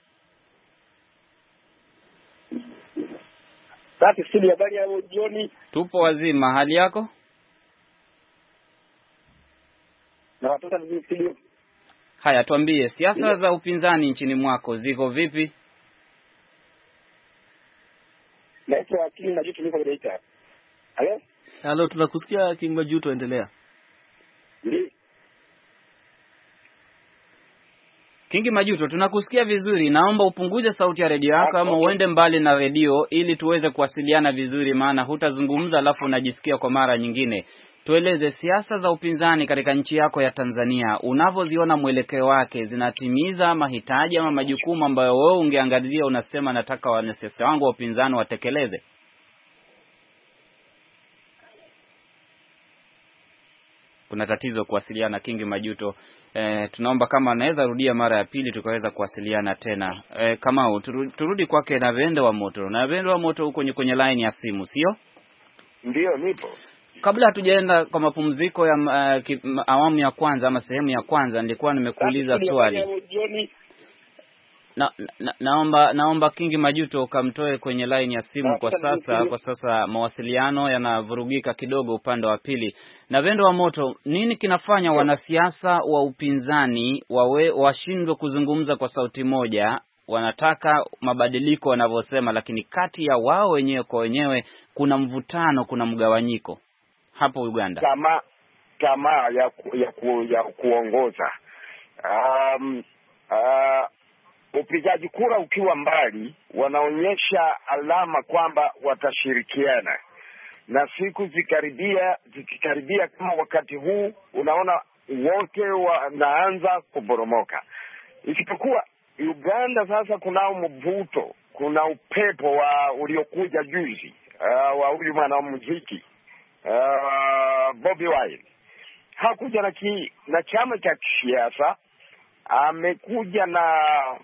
Sasa studio, habari ya jioni. Tupo wazima, hali yako? Na watoto ni studio. Haya, tuambie siasa za upinzani nchini mwako ziko vipi? Naitwa Akili na Juto, niko Geita. Halo? Halo, tunakusikia King Majuto, endelea. Ndi. Kingi Majuto, tunakusikia vizuri. Naomba upunguze sauti ya redio yako ama uende mbali na redio ili tuweze kuwasiliana vizuri, maana hutazungumza alafu unajisikia kwa mara nyingine. Tueleze siasa za upinzani katika nchi yako ya Tanzania, unavyoziona mwelekeo wake, zinatimiza mahitaji ama majukumu ambayo wewe ungeangazia, unasema nataka wanasiasa wangu wa upinzani watekeleze? Kuna tatizo kuwasiliana Kingi Majuto. E, tunaomba kama anaweza rudia mara ya pili tukaweza kuwasiliana tena. E, kama turudi, turudi kwake na Vendo wa Moto. Na Vendo wa Moto huko kwenye line ya simu, sio? Ndio, nipo. Kabla hatujaenda kwa mapumziko ya uh, ki, awamu ya kwanza ama sehemu ya kwanza, nilikuwa nimekuuliza swali. Na, na, naomba naomba Kingi Majuto ukamtoe kwenye line ya simu kwa sasa. Kwa sasa mawasiliano yanavurugika kidogo upande wa pili. Na Vendo wa Moto, nini kinafanya wanasiasa wa upinzani wawe washindwe kuzungumza kwa sauti moja? Wanataka mabadiliko wanavyosema, lakini kati ya wao wenyewe kwa wenyewe kuna mvutano, kuna mgawanyiko hapo Uganda. Kama kama ya ku, ya, ku, ya kuongoza um, uh, upigaji kura ukiwa mbali, wanaonyesha alama kwamba watashirikiana, na siku zikaribia zikikaribia kama wakati huu, unaona wote wanaanza kuboromoka. Isipokuwa Uganda sasa kunao mvuto, kuna upepo wa uliokuja juzi uh, wa huyu mwanamuziki uh, Bobi Wine. Hakuja na, ki, na chama cha kisiasa, amekuja na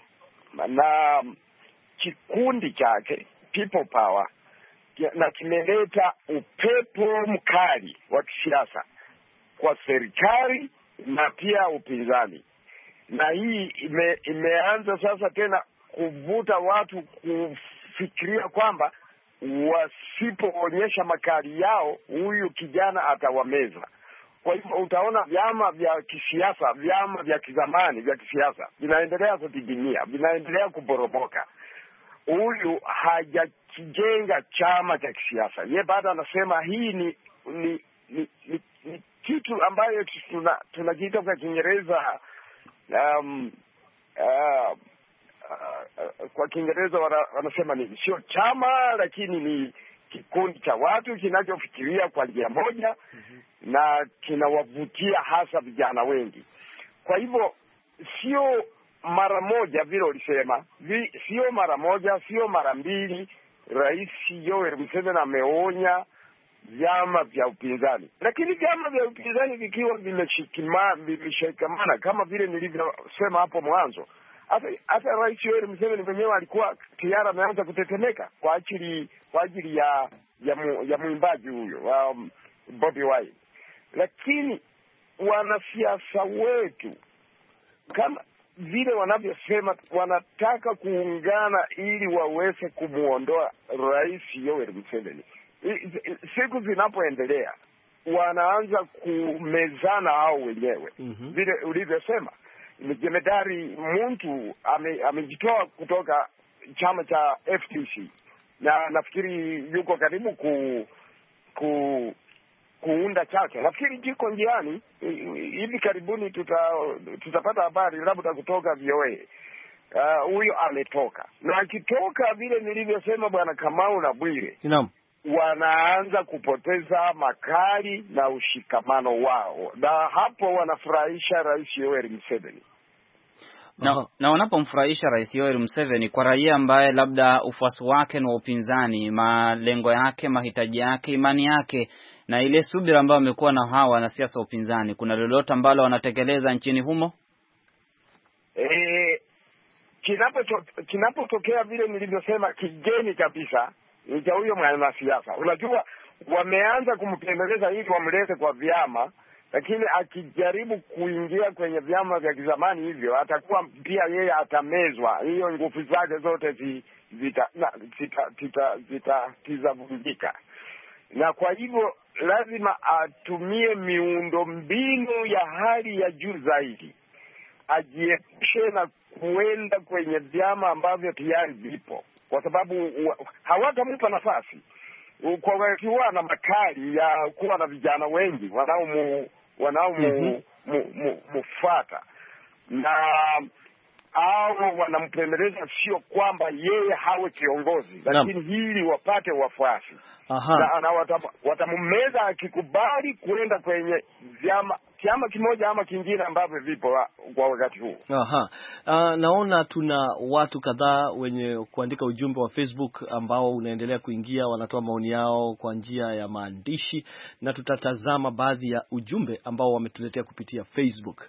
na kikundi chake People Power, na kimeleta upepo mkali wa kisiasa kwa serikali na pia upinzani. Na hii ime, imeanza sasa tena kuvuta watu kufikiria kwamba wasipoonyesha makali yao, huyu kijana atawameza. Kwa hivyo utaona vyama vya kisiasa, vyama vya kizamani vya kisiasa vinaendelea kudidimia, vinaendelea kuboromoka. Huyu hajakijenga chama cha kisiasa. Yeye bado anasema hii ni ni ni, ni, ni kitu ambayo tuna tunajiita kwa Kiingereza um, uh, uh, kwa Kiingereza wanasema ni sio chama, lakini ni kikundi cha watu kinachofikiria kwa njia moja, mm-hmm. na kinawavutia hasa vijana wengi. Kwa hivyo sio mara moja vile ulisema, vi, sio mara moja, sio mara mbili, Rais Yoweri Museveni ameonya vyama vya upinzani. Lakini vyama vya upinzani vikiwa vimeshikamana kama vile nilivyosema hapo mwanzo, hata hata Rais Yoweri Museveni mwenyewe alikuwa tayari ameanza kutetemeka kwa ajili kwa ajili ya ya, mu, ya mwimbaji huyo um, Bobi Wine. Lakini wanasiasa wetu kama vile wanavyosema wanataka kuungana ili waweze kumuondoa Rais Yoweri Museveni. siku zinapoendelea wanaanza kumezana hao wenyewe. Mm-hmm. Vile ulivyosema, jemedari mtu amejitoa ame kutoka chama cha F T C na nafikiri yuko karibu ku, ku kuunda chake. Nafikiri jiko njiani, hivi karibuni tuta, tutapata habari labda kutoka V O A. Huyo uh, ametoka. Na akitoka vile nilivyosema bwana Kamau na Bwire. Naam. Wanaanza kupoteza makali na ushikamano wao. Na hapo wanafurahisha Rais Yoweri Museveni. Na, na wanapomfurahisha Rais Yoweri Museveni, kwa raia ambaye labda ufuasi wake na upinzani, malengo yake, mahitaji yake, imani yake na ile subira ambayo amekuwa na hawa wanasiasa wa upinzani, kuna lolote ambalo wanatekeleza nchini humo? Eh, kinapotokea kinapotokea vile nilivyosema kigeni kabisa ni cha huyo mwanasiasa. Unajua wameanza kumpendeleza ili wamlete kwa vyama, lakini akijaribu kuingia kwenye vyama vya kizamani hivyo atakuwa pia yeye atamezwa. Hiyo nguvu zake zote zita zita zita zita zitavunjika. Na kwa hivyo lazima atumie miundo mbinu ya hali ya juu zaidi, ajiepushe na kuenda kwenye vyama ambavyo tayari vipo, kwa sababu hawatampa nafasi kwa wakiwa na makali ya kuwa na vijana wengi wanao wanao mfuata. Na hao wanampendeleza sio kwamba yeye hawe kiongozi, lakini hili wapate wafuasi. Aha. Na watammeza akikubali kuenda kwenye vyama chama kimoja ama kingine ambavyo vipo kwa wakati huu. Aha. Uh, naona tuna watu kadhaa wenye kuandika ujumbe wa Facebook ambao unaendelea kuingia, wanatoa maoni yao kwa njia ya maandishi, na tutatazama baadhi ya ujumbe ambao wametuletea kupitia Facebook.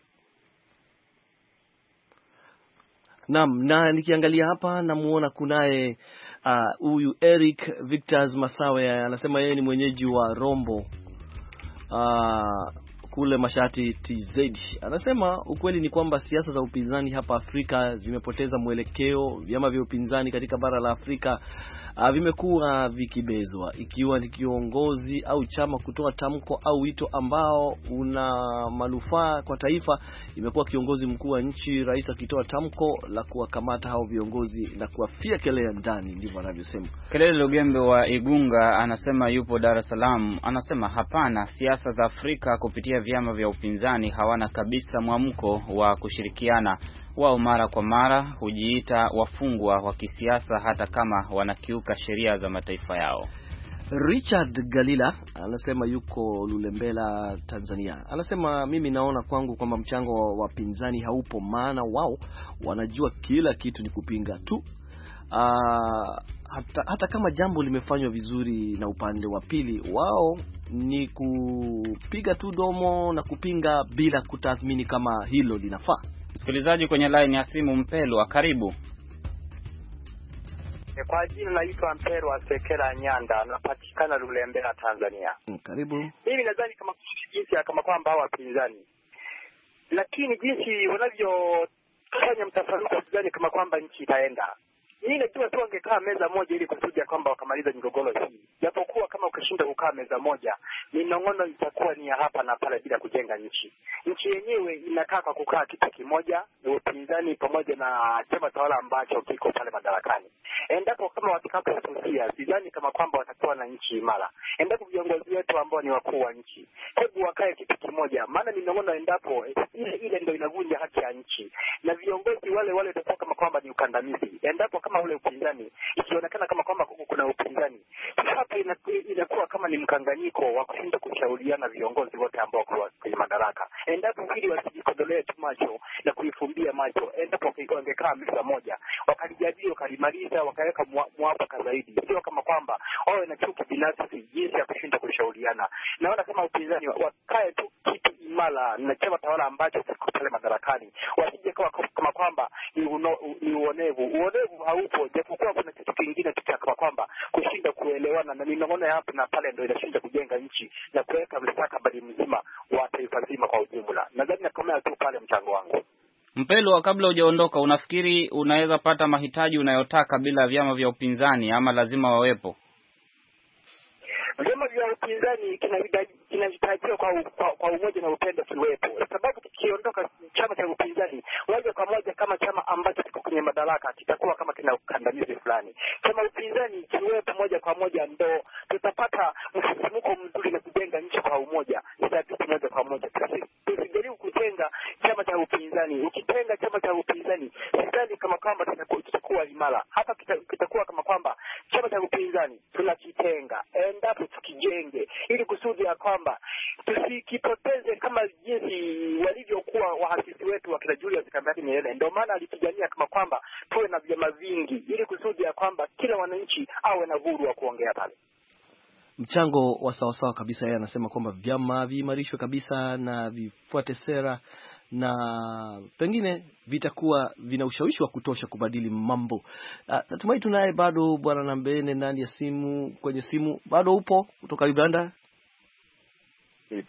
Naam, na nikiangalia hapa namuona kunaye huyu uh, Eric Victors Masawe, anasema yeye ni mwenyeji wa Rombo uh, kule Mashati T Z. Anasema ukweli ni kwamba siasa za upinzani hapa Afrika zimepoteza mwelekeo. Vyama vya upinzani katika bara la Afrika uh, vimekuwa vikibezwa, ikiwa ni kiongozi au chama kutoa tamko au wito ambao una manufaa kwa taifa. Imekuwa kiongozi mkuu wa nchi, rais akitoa tamko la kuwakamata hao viongozi na kuwafia kelele ndani, ndivyo anavyosema. Kelele Lugembe wa Igunga anasema yupo Dar es Salaam, anasema hapana, siasa za Afrika kupitia vyama vya upinzani hawana kabisa mwamko wa kushirikiana. Wao mara kwa mara hujiita wafungwa wa kisiasa hata kama wanakiuka sheria za mataifa yao. Richard Galila anasema yuko Lulembela, Tanzania. Anasema mimi naona kwangu kwamba mchango wa wapinzani haupo, maana wao wanajua kila kitu ni kupinga tu. Uh, hata, hata kama jambo limefanywa vizuri na upande wa pili, wao ni kupiga tu domo na kupinga bila kutathmini kama hilo linafaa. Msikilizaji kwenye line ya simu, Mpelwa, karibu. Kwa jina naitwa Mpelwa Sekera Nyanda, napatikana Lulembela, Tanzania. Mm, karibu. Mimi nadhani kama jinsi kama kwamba hao wapinzani, lakini jinsi wanavyofanya mtafaruku, sidhani kama kwamba nchi itaenda. Mimi najua tu wangekaa meza moja ili kusudia kwamba wakamaliza migogoro hii. Japokuwa kama ukishinda kukaa meza moja, minong'ono itakuwa ni ya hapa na pale bila kujenga nchi. Nchi yenyewe inakaa kwa kukaa kitu kimoja, ni upinzani pamoja na chama tawala ambacho kiko pale madarakani. Endapo kama watakaposusia, sidhani kama kwamba watakuwa na nchi imara. Endapo viongozi wetu ambao ni wakuu wa nchi, hebu wakae kitu kimoja, maana minong'ono endapo ile ile ndio inavunja haki ya nchi. Na viongozi wale wale watakuwa kama kwamba ni ukandamizi. Endapo kama ule upinzani ikionekana kama kwamba kuna upinzani, hapa inakuwa kama ni mkanganyiko wa kushinda kushauriana viongozi wote ambao kwa kwenye madaraka. Endapo hili wasijikodolee tu macho na kuifumbia macho, endapo wangekaa meza moja wakalijadili, wakalimaliza, wakaweka mwafaka zaidi, sio kama kwamba wao na chuki binafsi jinsi ya kushinda kushauriana. Naona kama upinzani wakae tu kitu imara na chama tawala ambacho kiko pale madarakani, wasije kama kama kwamba ni uno, ni uonevu. Uonevu haupo, japokuwa kuna kitu kingine kitu kama kwamba kushinda kuelewana, na ninaona hapa na pale ndio inashinda kujenga nchi na kuweka mustakabali mzima wa taifa zima kwa ujumla. Nadhani nakomea tu pale mchango wangu. Mpelwa, kabla hujaondoka, unafikiri unaweza pata mahitaji unayotaka bila vyama vya upinzani ama lazima wawepo? Vyama vya upinzani kinahitajiwa kwa, kwa, kwa umoja na upendo kiwepo, sababu kikiondoka chama cha upinzani moja kwa moja kama chama ambacho kiko kwenye madaraka kitakuwa kama kina ukandamizi fulani. Chama upinzani kiwepo moja kwa moja ndo tutapata msisimko mzuri na kujenga nchi kwa umoja, itabidi moja kwa moja. Tusijaribu kutenga chama cha upinzani. Ukitenga chama cha upinzani sidhani kama kwamba kitakuwa imara. Hapa kitakuwa kama kwamba chama cha upinzani tunakitenga, endapo tukijenge ili kusudi ya kwamba tusikipoteze kama jinsi walivyokuwa wahasisi wetu wa kina Julius Kambarage Nyerere. Ndio maana alipigania kama kwamba tuwe na vyama vingi ili kusudi ya kwamba kila wananchi awe na uhuru wa kuongea pale. Mchango wa sawasawa kabisa. Yeye anasema kwamba vyama viimarishwe kabisa na vifuate sera na pengine vitakuwa vina ushawishi wa kutosha kubadili mambo. Uh, natumai tunaye bado Bwana Nambene ndani ya simu, kwenye simu. Bado upo kutoka Uganda? Ipo.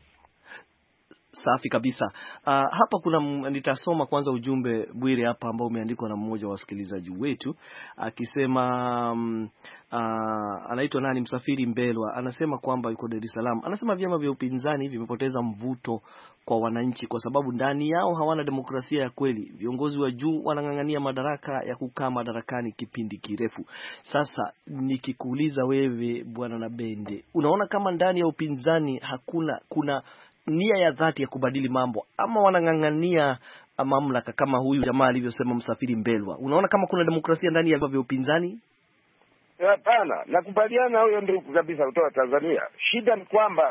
Safi kabisa. Uh, hapa kuna nitasoma kwanza ujumbe Bwire hapa ambao umeandikwa na mmoja wa wasikilizaji wetu akisema um, uh, anaitwa nani Msafiri Mbelwa, anasema kwamba yuko Dar es Salaam. Anasema vyama vya upinzani vimepoteza mvuto kwa wananchi kwa sababu ndani yao hawana demokrasia ya kweli. Viongozi wa juu wanang'ang'ania madaraka ya kukaa madarakani kipindi kirefu. Sasa nikikuuliza wewe Bwana Nabende, unaona kama ndani ya upinzani hakuna kuna nia ya dhati ya kubadili mambo ama wanang'ang'ania mamlaka kama huyu jamaa alivyosema Msafiri Mbelwa? Unaona kama kuna demokrasia ndani ya vyama vya upinzani? Hapana, nakubaliana huyo ndugu kabisa kutoka Tanzania. Shida ni kwamba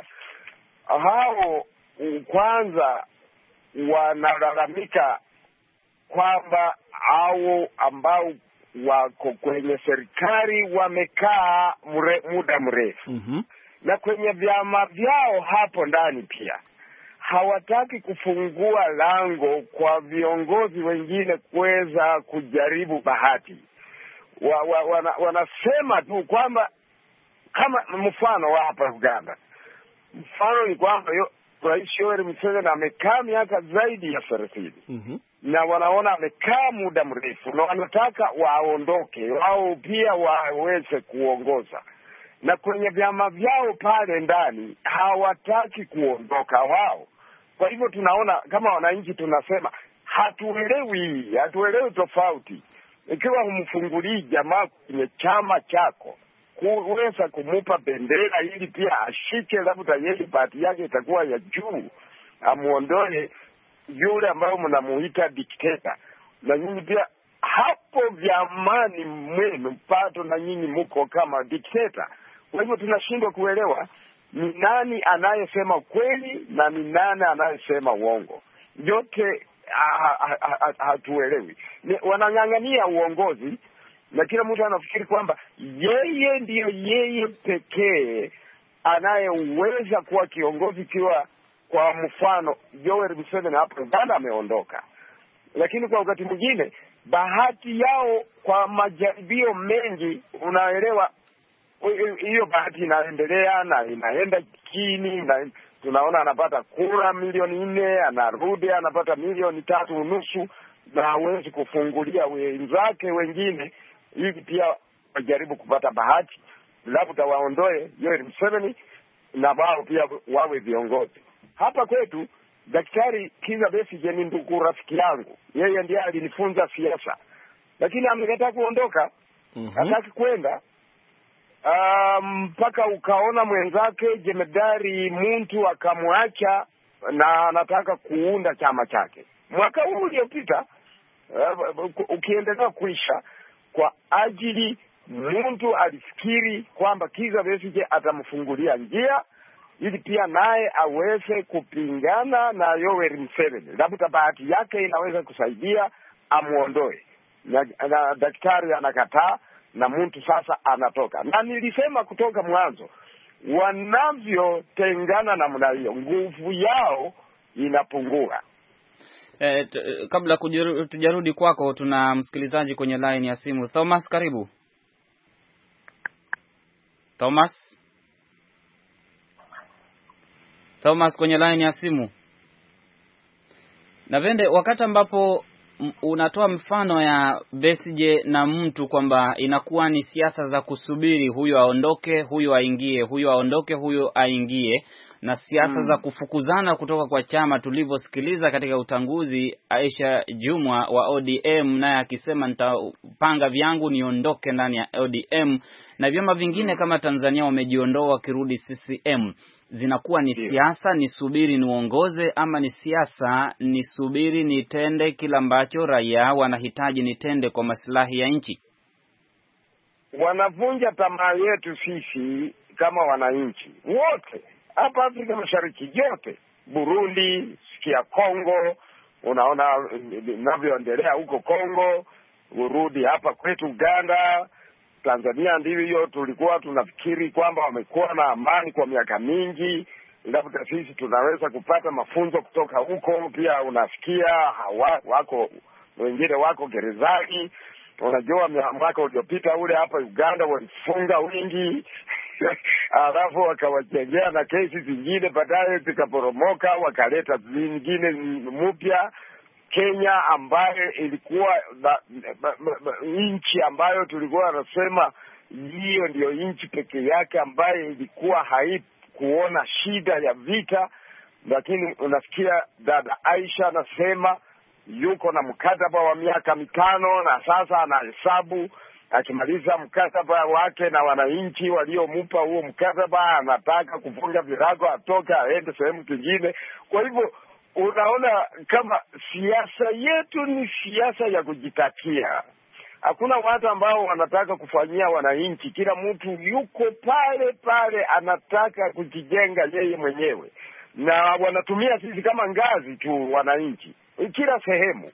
hao kwanza wanalalamika kwamba hao ambao wako kwenye serikali wamekaa mre, muda mrefu. Mhm. Na kwenye vyama vyao hapo ndani pia hawataki kufungua lango kwa viongozi wengine kuweza kujaribu bahati. Wa, wa, wana, wanasema tu kwamba kama mfano wa hapa Uganda, mfano ni kwamba Rais Yoweri Museveni amekaa miaka zaidi ya thelathini. Mhm. Na wanaona amekaa muda mrefu na wanataka waondoke wao pia waweze kuongoza. Na kwenye vyama vyao pale ndani hawataki kuondoka wao. Kwa hivyo tunaona kama wananchi tunasema hatuelewi, hatuelewi tofauti. Ikiwa humfungulii jamaa kwenye chama chako kuweza kumupa bendera ili pia ashike, labda yeye party yake itakuwa ya juu, amuondoe yule ambayo mnamuita dikteta. Na nyinyi pia hapo vyamani mwenu pato na nyinyi muko kama dikteta. Kwa hivyo tunashindwa kuelewa ni nani anayesema kweli na ni nani anayesema uongo. Yote hatuelewi. Wanang'ang'ania uongozi na kila mtu anafikiri kwamba yeye ndiyo yeye pekee anayeweza kuwa kiongozi. Kiwa kwa mfano Yoweri Museveni hapo Uganda ameondoka, lakini kwa wakati mwingine bahati yao kwa majaribio mengi, unaelewa, hiyo bahati inaendelea na inaenda chini, na tunaona anapata kura milioni nne, anarudi anapata milioni tatu unusu, na hawezi kufungulia wenzake wengine ili pia wajaribu kupata bahati, labda waondoe Yoweri Museveni na wao pia wawe viongozi. Hapa kwetu Daktari Kizza Besigye ni ndugu rafiki yangu, yeye ndiye alinifunza siasa, lakini amekataa kuondoka. Mhm. Hataki kwenda mpaka um, ukaona mwenzake Jemedari Muntu akamwacha na anataka kuunda chama chake. Mwaka huu uliopita uh, ukiendelea kuisha kwa ajili Muntu alifikiri kwamba Kizza Besigye atamfungulia njia ili pia naye aweze kupingana na Yoweri Museveni. Labda bahati yake inaweza kusaidia amuondoe. Na, na daktari anakataa na Muntu sasa anatoka. Na nilisema kutoka mwanzo, wanavyotengana namna hiyo nguvu yao inapungua. Eh, kabla tujarudi kwako, tuna msikilizaji kwenye line ya simu. Thomas, karibu. Thomas? Thomas kwenye line ya simu. Na vende wakati ambapo unatoa mfano ya Besigye na mtu kwamba inakuwa ni siasa za kusubiri huyu aondoke, huyu aingie, huyu aondoke, huyu aingie, na siasa hmm. za kufukuzana kutoka kwa chama tulivyosikiliza katika utanguzi. Aisha Jumwa wa O D M naye akisema nitapanga vyangu niondoke ndani ya O D M, na vyama vingine kama Tanzania wamejiondoa wakirudi C C M. Zinakuwa ni siasa ni subiri niuongoze, ama ni siasa ni subiri nitende kila ambacho raia wanahitaji nitende kwa maslahi ya nchi? Wanavunja tamaa yetu sisi kama wananchi wote hapa Afrika Mashariki yote, Burundi, sikia Kongo, unaona inavyoendelea huko Kongo, urudi hapa kwetu Uganda, Tanzania ndivyo tulikuwa tunafikiri kwamba wamekuwa na amani kwa miaka mingi, labda sisi tunaweza kupata mafunzo kutoka huko. Pia unasikia hawa, wako wengine wako gerezani. Unajua mwaka uliopita ule hapa Uganda walifunga wingi alafu wakawajengea na kesi zingine, baadaye zikaporomoka, wakaleta zingine mpya. Kenya ambayo ilikuwa nchi ambayo tulikuwa nasema hiyo ndio nchi pekee yake ambayo ilikuwa haikuona shida ya vita, lakini unasikia dada Aisha anasema yuko na mkataba wa miaka mitano na sasa anahesabu akimaliza mkataba wake na wananchi waliompa huo mkataba anataka kufunga virago atoke aende sehemu nyingine. Kwa hivyo unaona kama siasa yetu ni siasa ya kujitakia. Hakuna watu ambao wanataka kufanyia wananchi. Kila mtu yuko pale pale anataka kujijenga yeye mwenyewe, na wanatumia sisi kama ngazi tu wananchi kila sehemu.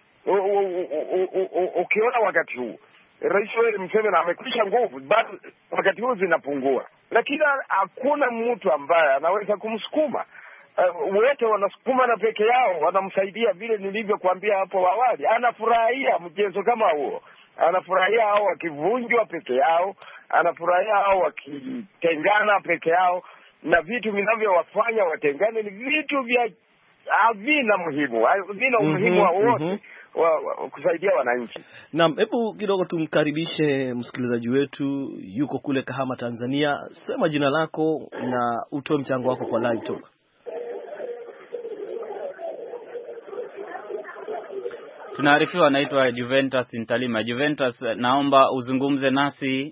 Ukiona wakati huu Rais Yoweri Museveni amekwisha nguvu, bado wakati huu zinapungua, lakini hakuna mtu ambaye anaweza kumsukuma. Uh, wote wanasukuma na peke yao, wanamsaidia vile nilivyokuambia hapo awali. Anafurahia mchezo kama huo, anafurahia hao wakivunjwa peke yao, anafurahia hao wakitengana peke yao, na vitu vinavyowafanya watengane ni vitu vya havina muhimu, havina umuhimu wa wote mm -hmm. Wa, wa, kusaidia wananchi. Naam, hebu kidogo tumkaribishe msikilizaji wetu yuko kule Kahama, Tanzania. Sema jina lako na utoe mchango wako kwa live talk. Tunaarifiwa anaitwa Juventus Ntalima. Juventus, naomba uzungumze nasi.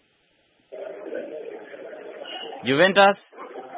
Juventus,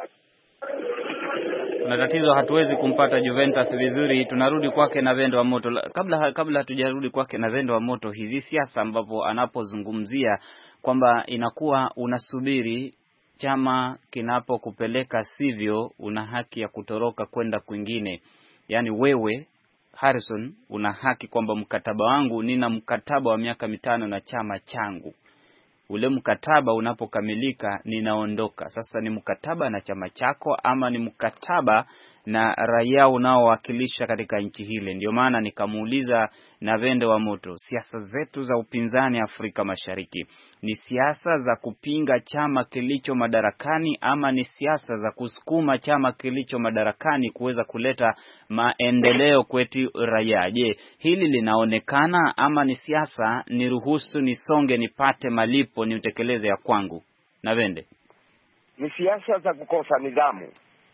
kuna tatizo, hatuwezi kumpata Juventus vizuri. Tunarudi kwake na Vendo wa Moto. Kabla kabla hatujarudi kwake na Vendo wa Moto, hizi siasa ambapo anapozungumzia kwamba inakuwa unasubiri chama kinapokupeleka sivyo una haki ya kutoroka kwenda kwingine. Yaani wewe Harrison una haki kwamba mkataba wangu, nina mkataba wa miaka mitano na chama changu. Ule mkataba unapokamilika ninaondoka. Sasa ni mkataba na chama chako ama ni mkataba na raia unaowakilisha katika nchi hile? Ndio maana nikamuuliza na Vendo wa Moto, siasa zetu za upinzani Afrika Mashariki ni siasa za kupinga chama kilicho madarakani ama ni siasa za kusukuma chama kilicho madarakani kuweza kuleta maendeleo kwetu raia? Je, hili linaonekana ama ni siasa ni ruhusu nisonge nipate malipo ni utekeleze ya kwangu? Na Vende, ni siasa za kukosa nidhamu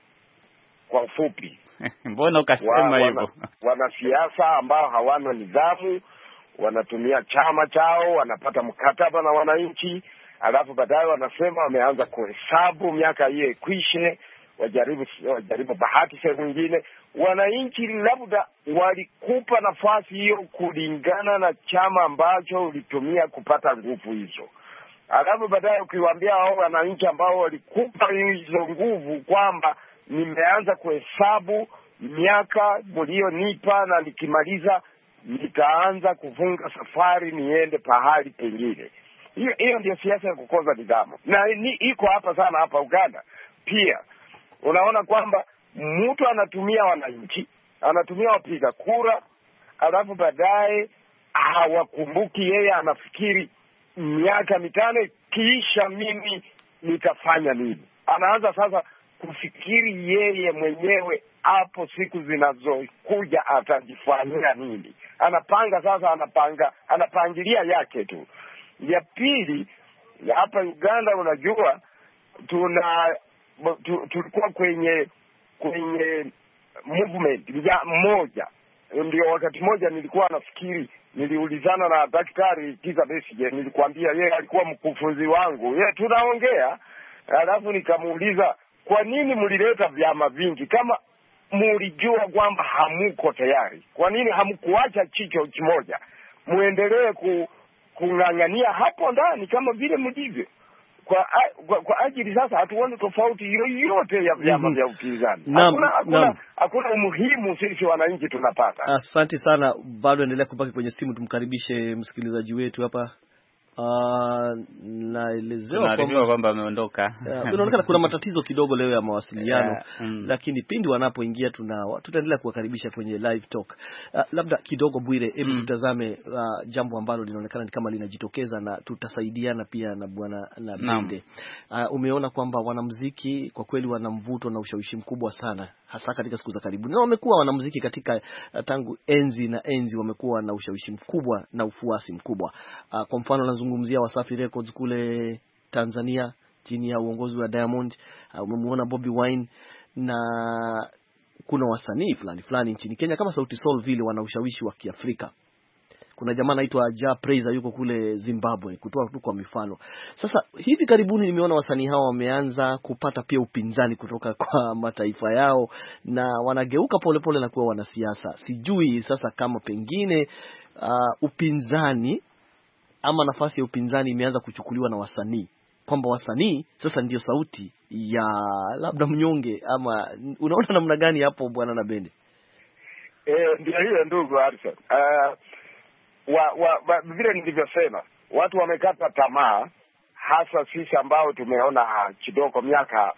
kwa ufupi. Mbona ukasema hivyo? Wana, wana siasa ambao hawana nidhamu, wanatumia chama chao, wanapata mkataba na wananchi, alafu baadaye wanasema wameanza kuhesabu miaka hiyo ikwishe, wajaribu wajaribu bahati sehemu nyingine. Wananchi labda walikupa nafasi hiyo kulingana na chama ambacho ulitumia kupata nguvu hizo. Alafu baadaye ukiwaambia hao wananchi ambao walikupa hizo nguvu kwamba nimeanza kuhesabu miaka mlionipa na nikimaliza nitaanza kufunga safari niende pahali pengine. Hiyo hiyo ndio siasa ya kukosa nidhamu. Na ni, iko hapa sana hapa Uganda. Pia unaona kwamba mtu anatumia wananchi, anatumia wapiga kura, alafu baadaye hawakumbuki yeye, anafikiri miaka mitano kisha mimi nitafanya nini. Anaanza sasa kufikiri yeye mwenyewe hapo siku zinazokuja atajifanyia nini. Anapanga sasa, anapanga anapangilia yake tu. Ya pili, hapa Uganda unajua tuna tu, tulikuwa kwenye kwenye movement ya mmoja. Ndio wakati mmoja nilikuwa nafikiri, niliulizana na daktari Kiza Besigye, nilikwambia yeye alikuwa mkufunzi wangu. Yeye tunaongea, alafu nikamuuliza kwa nini mlileta vyama vingi kama mlijua kwamba hamuko tayari? Kwa nini hamkuacha chicho kimoja muendelee ku, kung'ang'ania hapo ndani kama vile mlivyo? Kwa, kwa kwa ajili sasa hatuoni tofauti yoyote ya vyama vya upinzani. Hakuna hakuna hakuna umuhimu sisi wananchi tunapata. Asante sana, bado endelea kubaki kwenye simu, tumkaribishe msikilizaji wetu hapa. Uh, naelezewa kwamba kwamba ameondoka. Inaonekana kuna matatizo kidogo leo ya mawasiliano, yeah, mm. Lakini pindi wanapoingia tuna tutaendelea kuwakaribisha kwenye live talk. Uh, labda kidogo Bwire, hebu mm. tutazame uh, jambo ambalo linaonekana ni kama linajitokeza na tutasaidiana pia na bwana na Bende. Uh, umeona kwamba wanamuziki kwa kweli wana mvuto na ushawishi mkubwa sana, hasa katika siku za karibuni. Na wamekuwa wanamuziki katika uh, tangu enzi na enzi wamekuwa na ushawishi mkubwa na ufuasi mkubwa. Uh, kwa mfano nazungumzia Wasafi Records kule Tanzania chini ya uongozi wa Diamond. Uh, umemuona Bobby Wine, na kuna wasanii fulani fulani nchini Kenya kama Sauti Sol vile wana ushawishi wa Kiafrika. Kuna jamaa anaitwa Ja Praiser yuko kule Zimbabwe, kutoa tu kwa mifano. Sasa hivi karibuni nimeona wasanii hawa wameanza kupata pia upinzani kutoka kwa mataifa yao na wanageuka pole pole na kuwa wanasiasa. Sijui sasa kama pengine uh, upinzani ama nafasi ya upinzani imeanza kuchukuliwa na wasanii, kwamba wasanii sasa ndio sauti ya labda mnyonge, ama unaona namna gani hapo bwana na Bende? Eh, ndio hiyo ndugu Harrison. Uh, wa, wa, wa vile nilivyosema, watu wamekata tamaa, hasa sisi ambao tumeona kidogo miaka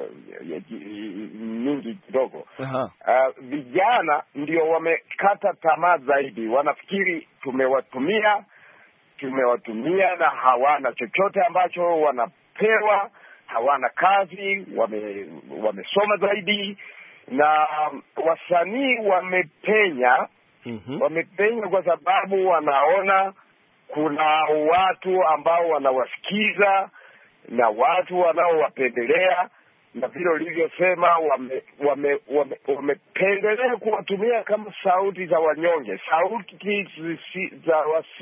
mingi kidogo. Uh, vijana ndio wamekata tamaa zaidi, wanafikiri tumewatumia tumewatumia na hawana chochote ambacho wanapewa, hawana kazi, wame wamesoma zaidi, na um, wasanii wamepenya mm-hmm. wamepenya kwa sababu wanaona kuna watu ambao wanawasikiza na watu wanaowapendelea, na vile ulivyosema wame wame wamependelea wame kuwatumia kama sauti za wanyonge, sauti za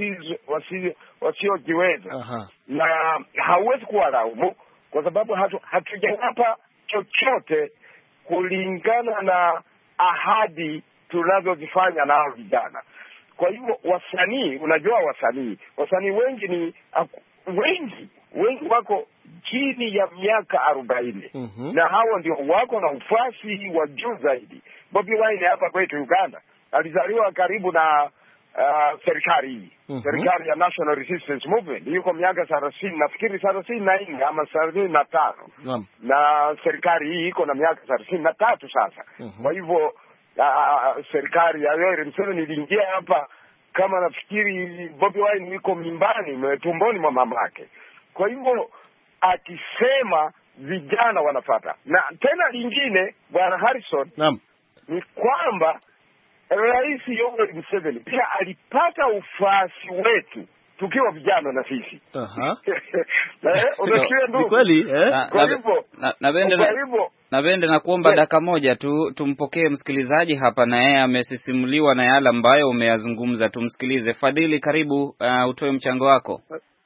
wasio wasiojiweza. Uh-huh. Na hauwezi kuwalaumu kwa sababu hatu, hatujawapa chochote kulingana na ahadi tunazozifanya nao vijana. Kwa hivyo wasanii, unajua wasanii, wasanii wengi ni wengi, wengi wako chini ya miaka arobaini. Mm-hmm. Na hao ndio wako na ufasi wa juu zaidi. Bobby Wine hapa kwetu Uganda alizaliwa karibu na uh, serikali hii. Mm-hmm. Serikali ya National Resistance Movement. Yuko miaka thelathini, nafikiri thelathini na nne ama thelathini na tano. Mm-hmm. Na serikali hii iko na miaka thelathini na tatu sasa. Mm-hmm. Kwa hivyo Uh, serikali ya Yoweri Museveni iliingia hapa kama nafikiri Bobby Wine yuko mimbani tumboni mwa mamake. Kwa hivyo akisema vijana wanafata. Na tena lingine bwana Harrison, naam, ni kwamba Rais Yoweri Museveni pia alipata ufasi wetu tukiwa vijana na sisi. Aha. Eh, unasikia ndugu? Kweli eh? Kwa hivyo na, na Bende na, na Bende na kuomba dakika moja tu tumpokee msikilizaji hapa, na yeye amesisimuliwa na yale ambayo umeyazungumza. Tumsikilize. Fadhili, karibu, uh, utoe mchango wako.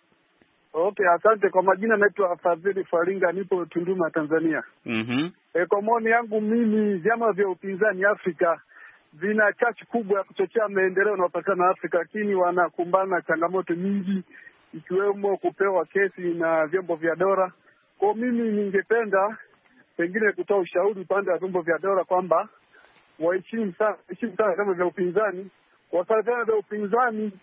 Okay, asante. Kwa majina naitwa Fadhili Faringa, nipo Tunduma, Tanzania. Mhm. E, kwa maoni yangu mimi vyama vya upinzani Afrika vina chachu kubwa ya kuchochea maendeleo yanayopatikana Afrika, lakini wanakumbana na changamoto nyingi ikiwemo kupewa kesi na vyombo vya dola. Kwa mimi ningependa pengine kutoa ushauri upande wa vyombo vya dola kwamba waheshimu sana heshimu sana vyama vya upinzani, kwa sababu vyama vya upinzani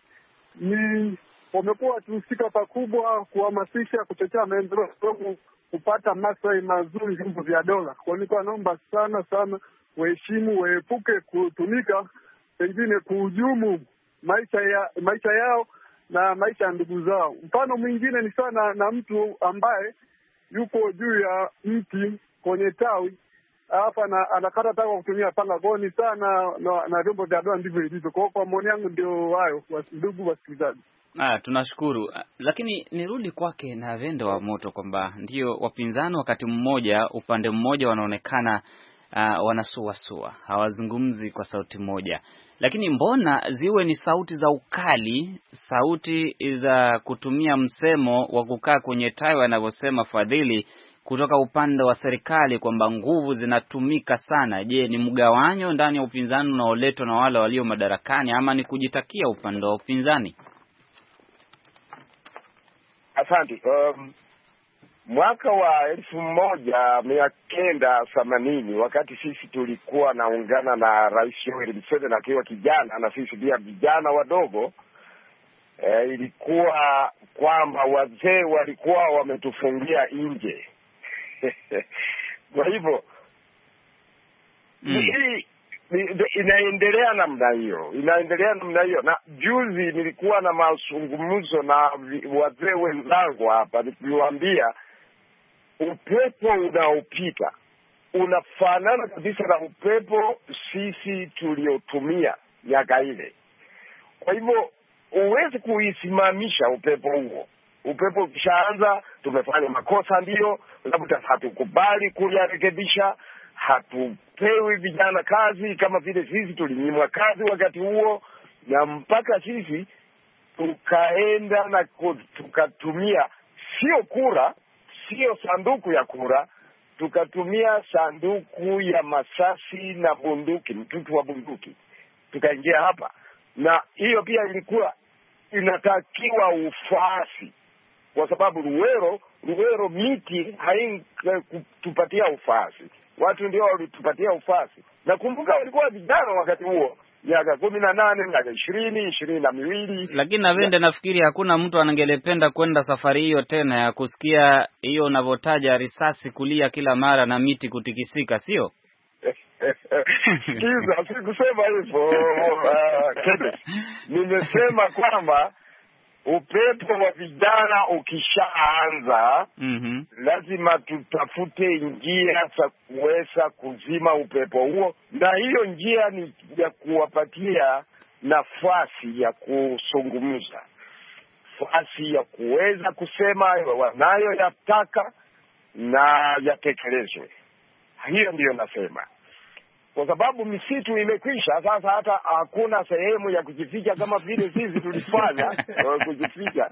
ni wamekuwa wakihusika pakubwa kuhamasisha kuchochea maendeleo kupata maslahi mazuri vyombo vya dola. Kwa nilikuwa naomba sana sana waheshimu, waepuke kutumika pengine kuhujumu maisha ya maisha yao na maisha ya ndugu zao. Mfano mwingine ni sana na mtu ambaye yuko juu ya mti kwenye tawi, alafu anakata taka kutumia panga. Kwao ni sana na vyombo vya dola ndivyo ilivyo. Kwa kwa maoni yangu ndio hayo, ndugu wasikilizaji. Ah, tunashukuru. Lakini nirudi kwake na Vende wa Moto kwamba ndio wapinzani wakati mmoja upande mmoja wanaonekana uh, wanasuasua, hawazungumzi kwa sauti moja. Lakini mbona ziwe ni sauti za ukali, sauti za kutumia msemo wa kukaa kwenye tawi anavyosema Fadhili kutoka upande wa serikali kwamba nguvu zinatumika sana? Je, ni mgawanyo ndani ya upinzani unaoletwa na wale walio madarakani ama ni kujitakia upande wa upinzani? Asante. Um, mwaka wa elfu moja mia kenda themanini wakati sisi tulikuwa naungana na Rais Yoweri Museveni akiwa kijana na sisi pia vijana wadogo, e, ilikuwa kwamba wazee walikuwa wametufungia nje. Kwa hivyo mm. hii inaendelea namna hiyo, inaendelea namna hiyo. Na juzi nilikuwa na mazungumzo na wazee wenzangu hapa, nikiwaambia upepo unaopita unafanana kabisa na upepo sisi tuliotumia miaka ile. Kwa hivyo huwezi kuisimamisha upepo huo. Upepo ukishaanza, tumefanya makosa ndio, labda hatukubali kuyarekebisha, hatupewi vijana kazi kama vile sisi tulinyimwa kazi wakati huo, na mpaka sisi tukaenda na tukatumia sio kura, sio sanduku ya kura, tukatumia sanduku ya masasi na bunduki, mtutu wa bunduki, tukaingia hapa. Na hiyo pia ilikuwa inatakiwa ufasi, kwa sababu Luwero, Luwero miti haikutupatia ufasi, watu ndio walitupatia ufasi. Na kumbuka walikuwa vijana wakati huo, miaka kumi na nane, miaka ishirini, ishirini na miwili. Lakini na Vende, nafikiri hakuna mtu anangelependa kwenda safari hiyo tena ya kusikia hiyo unavotaja risasi kulia kila mara na miti kutikisika, sio? Kiza, sikusema hivyo. Uh, nimesema kwamba upepo wa vijana ukishaanza, mm-hmm. lazima tutafute njia za kuweza kuzima upepo huo, na hiyo njia ni ya kuwapatia nafasi ya kuzungumza, nafasi ya kuweza kusema wanayoyataka na yatekelezwe. Hiyo ndiyo nasema. Kwa sababu misitu imekwisha sasa, hata hakuna sehemu ya kujificha kama vile sisi tulifanya kujificha.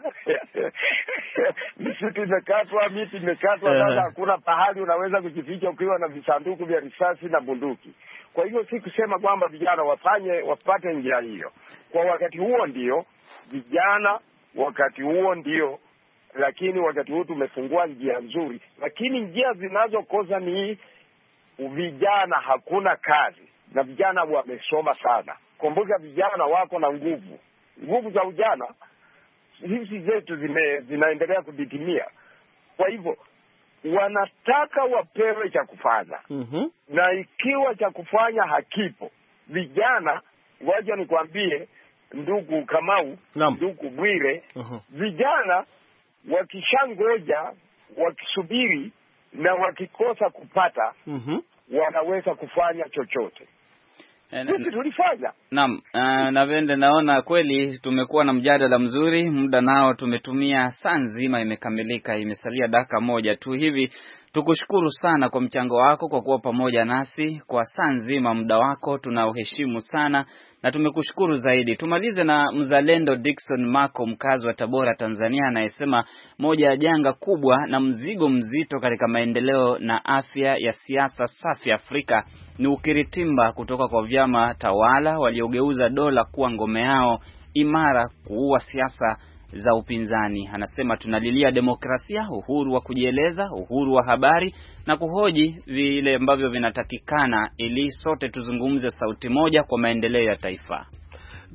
Misitu imekatwa, miti imekatwa, sasa hakuna pahali unaweza kujificha ukiwa na visanduku vya risasi na bunduki. Kwa hivyo si kusema kwamba vijana wafanye wapate njia hiyo. Kwa wakati huo ndio vijana, wakati huo ndio, lakini wakati huu tumefungua njia nzuri, lakini njia zinazokosa ni vijana hakuna kazi, na vijana wamesoma sana. Kumbuka vijana wako na nguvu, nguvu za ujana hizi zetu zime, zinaendelea kuditimia. Kwa hivyo wanataka wapewe cha kufanya, mm-hmm. na ikiwa cha kufanya hakipo, vijana, wacha nikwambie ndugu Kamau, Nam. ndugu Bwire, uh-huh. vijana wakishangoja, wakisubiri na wakikosa kupata, mm-hmm. wanaweza kufanya chochote. Sisi tulifanya. Naam, uh, na Vende, naona kweli tumekuwa na mjadala mzuri, muda nao tumetumia saa nzima imekamilika, imesalia dakika moja tu hivi. Tukushukuru sana kwa mchango wako, kwa kuwa pamoja nasi kwa saa nzima, muda wako tunauheshimu sana na tumekushukuru zaidi. Tumalize na mzalendo Dickson Mako, mkazi wa Tabora, Tanzania, anayesema moja ya janga kubwa na mzigo mzito katika maendeleo na afya ya siasa safi Afrika ni ukiritimba kutoka kwa vyama tawala waliogeuza dola kuwa ngome yao imara, kuua siasa za upinzani. Anasema tunalilia demokrasia, uhuru wa kujieleza, uhuru wa habari na kuhoji vile ambavyo vinatakikana ili sote tuzungumze sauti moja kwa maendeleo ya taifa.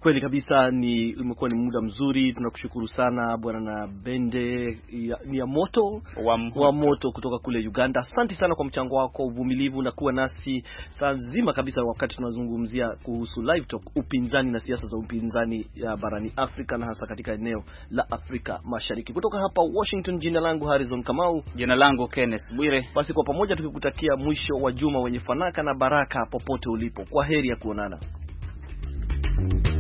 Kweli kabisa, ni umekuwa ni muda mzuri. Tunakushukuru sana bwana na Bende ya, ya moto wa moto. wa moto kutoka kule Uganda. Asante sana kwa mchango wako, uvumilivu na kuwa nasi saa nzima kabisa wakati tunazungumzia kuhusu live talk, upinzani na siasa za upinzani ya barani Afrika na hasa katika eneo la Afrika Mashariki. Kutoka hapa Washington, jina langu Harrison Kamau, jina langu Kenneth Bwire. Basi kwa pamoja tukikutakia mwisho wa juma wenye fanaka na baraka popote ulipo. Kwa heri ya kuonana.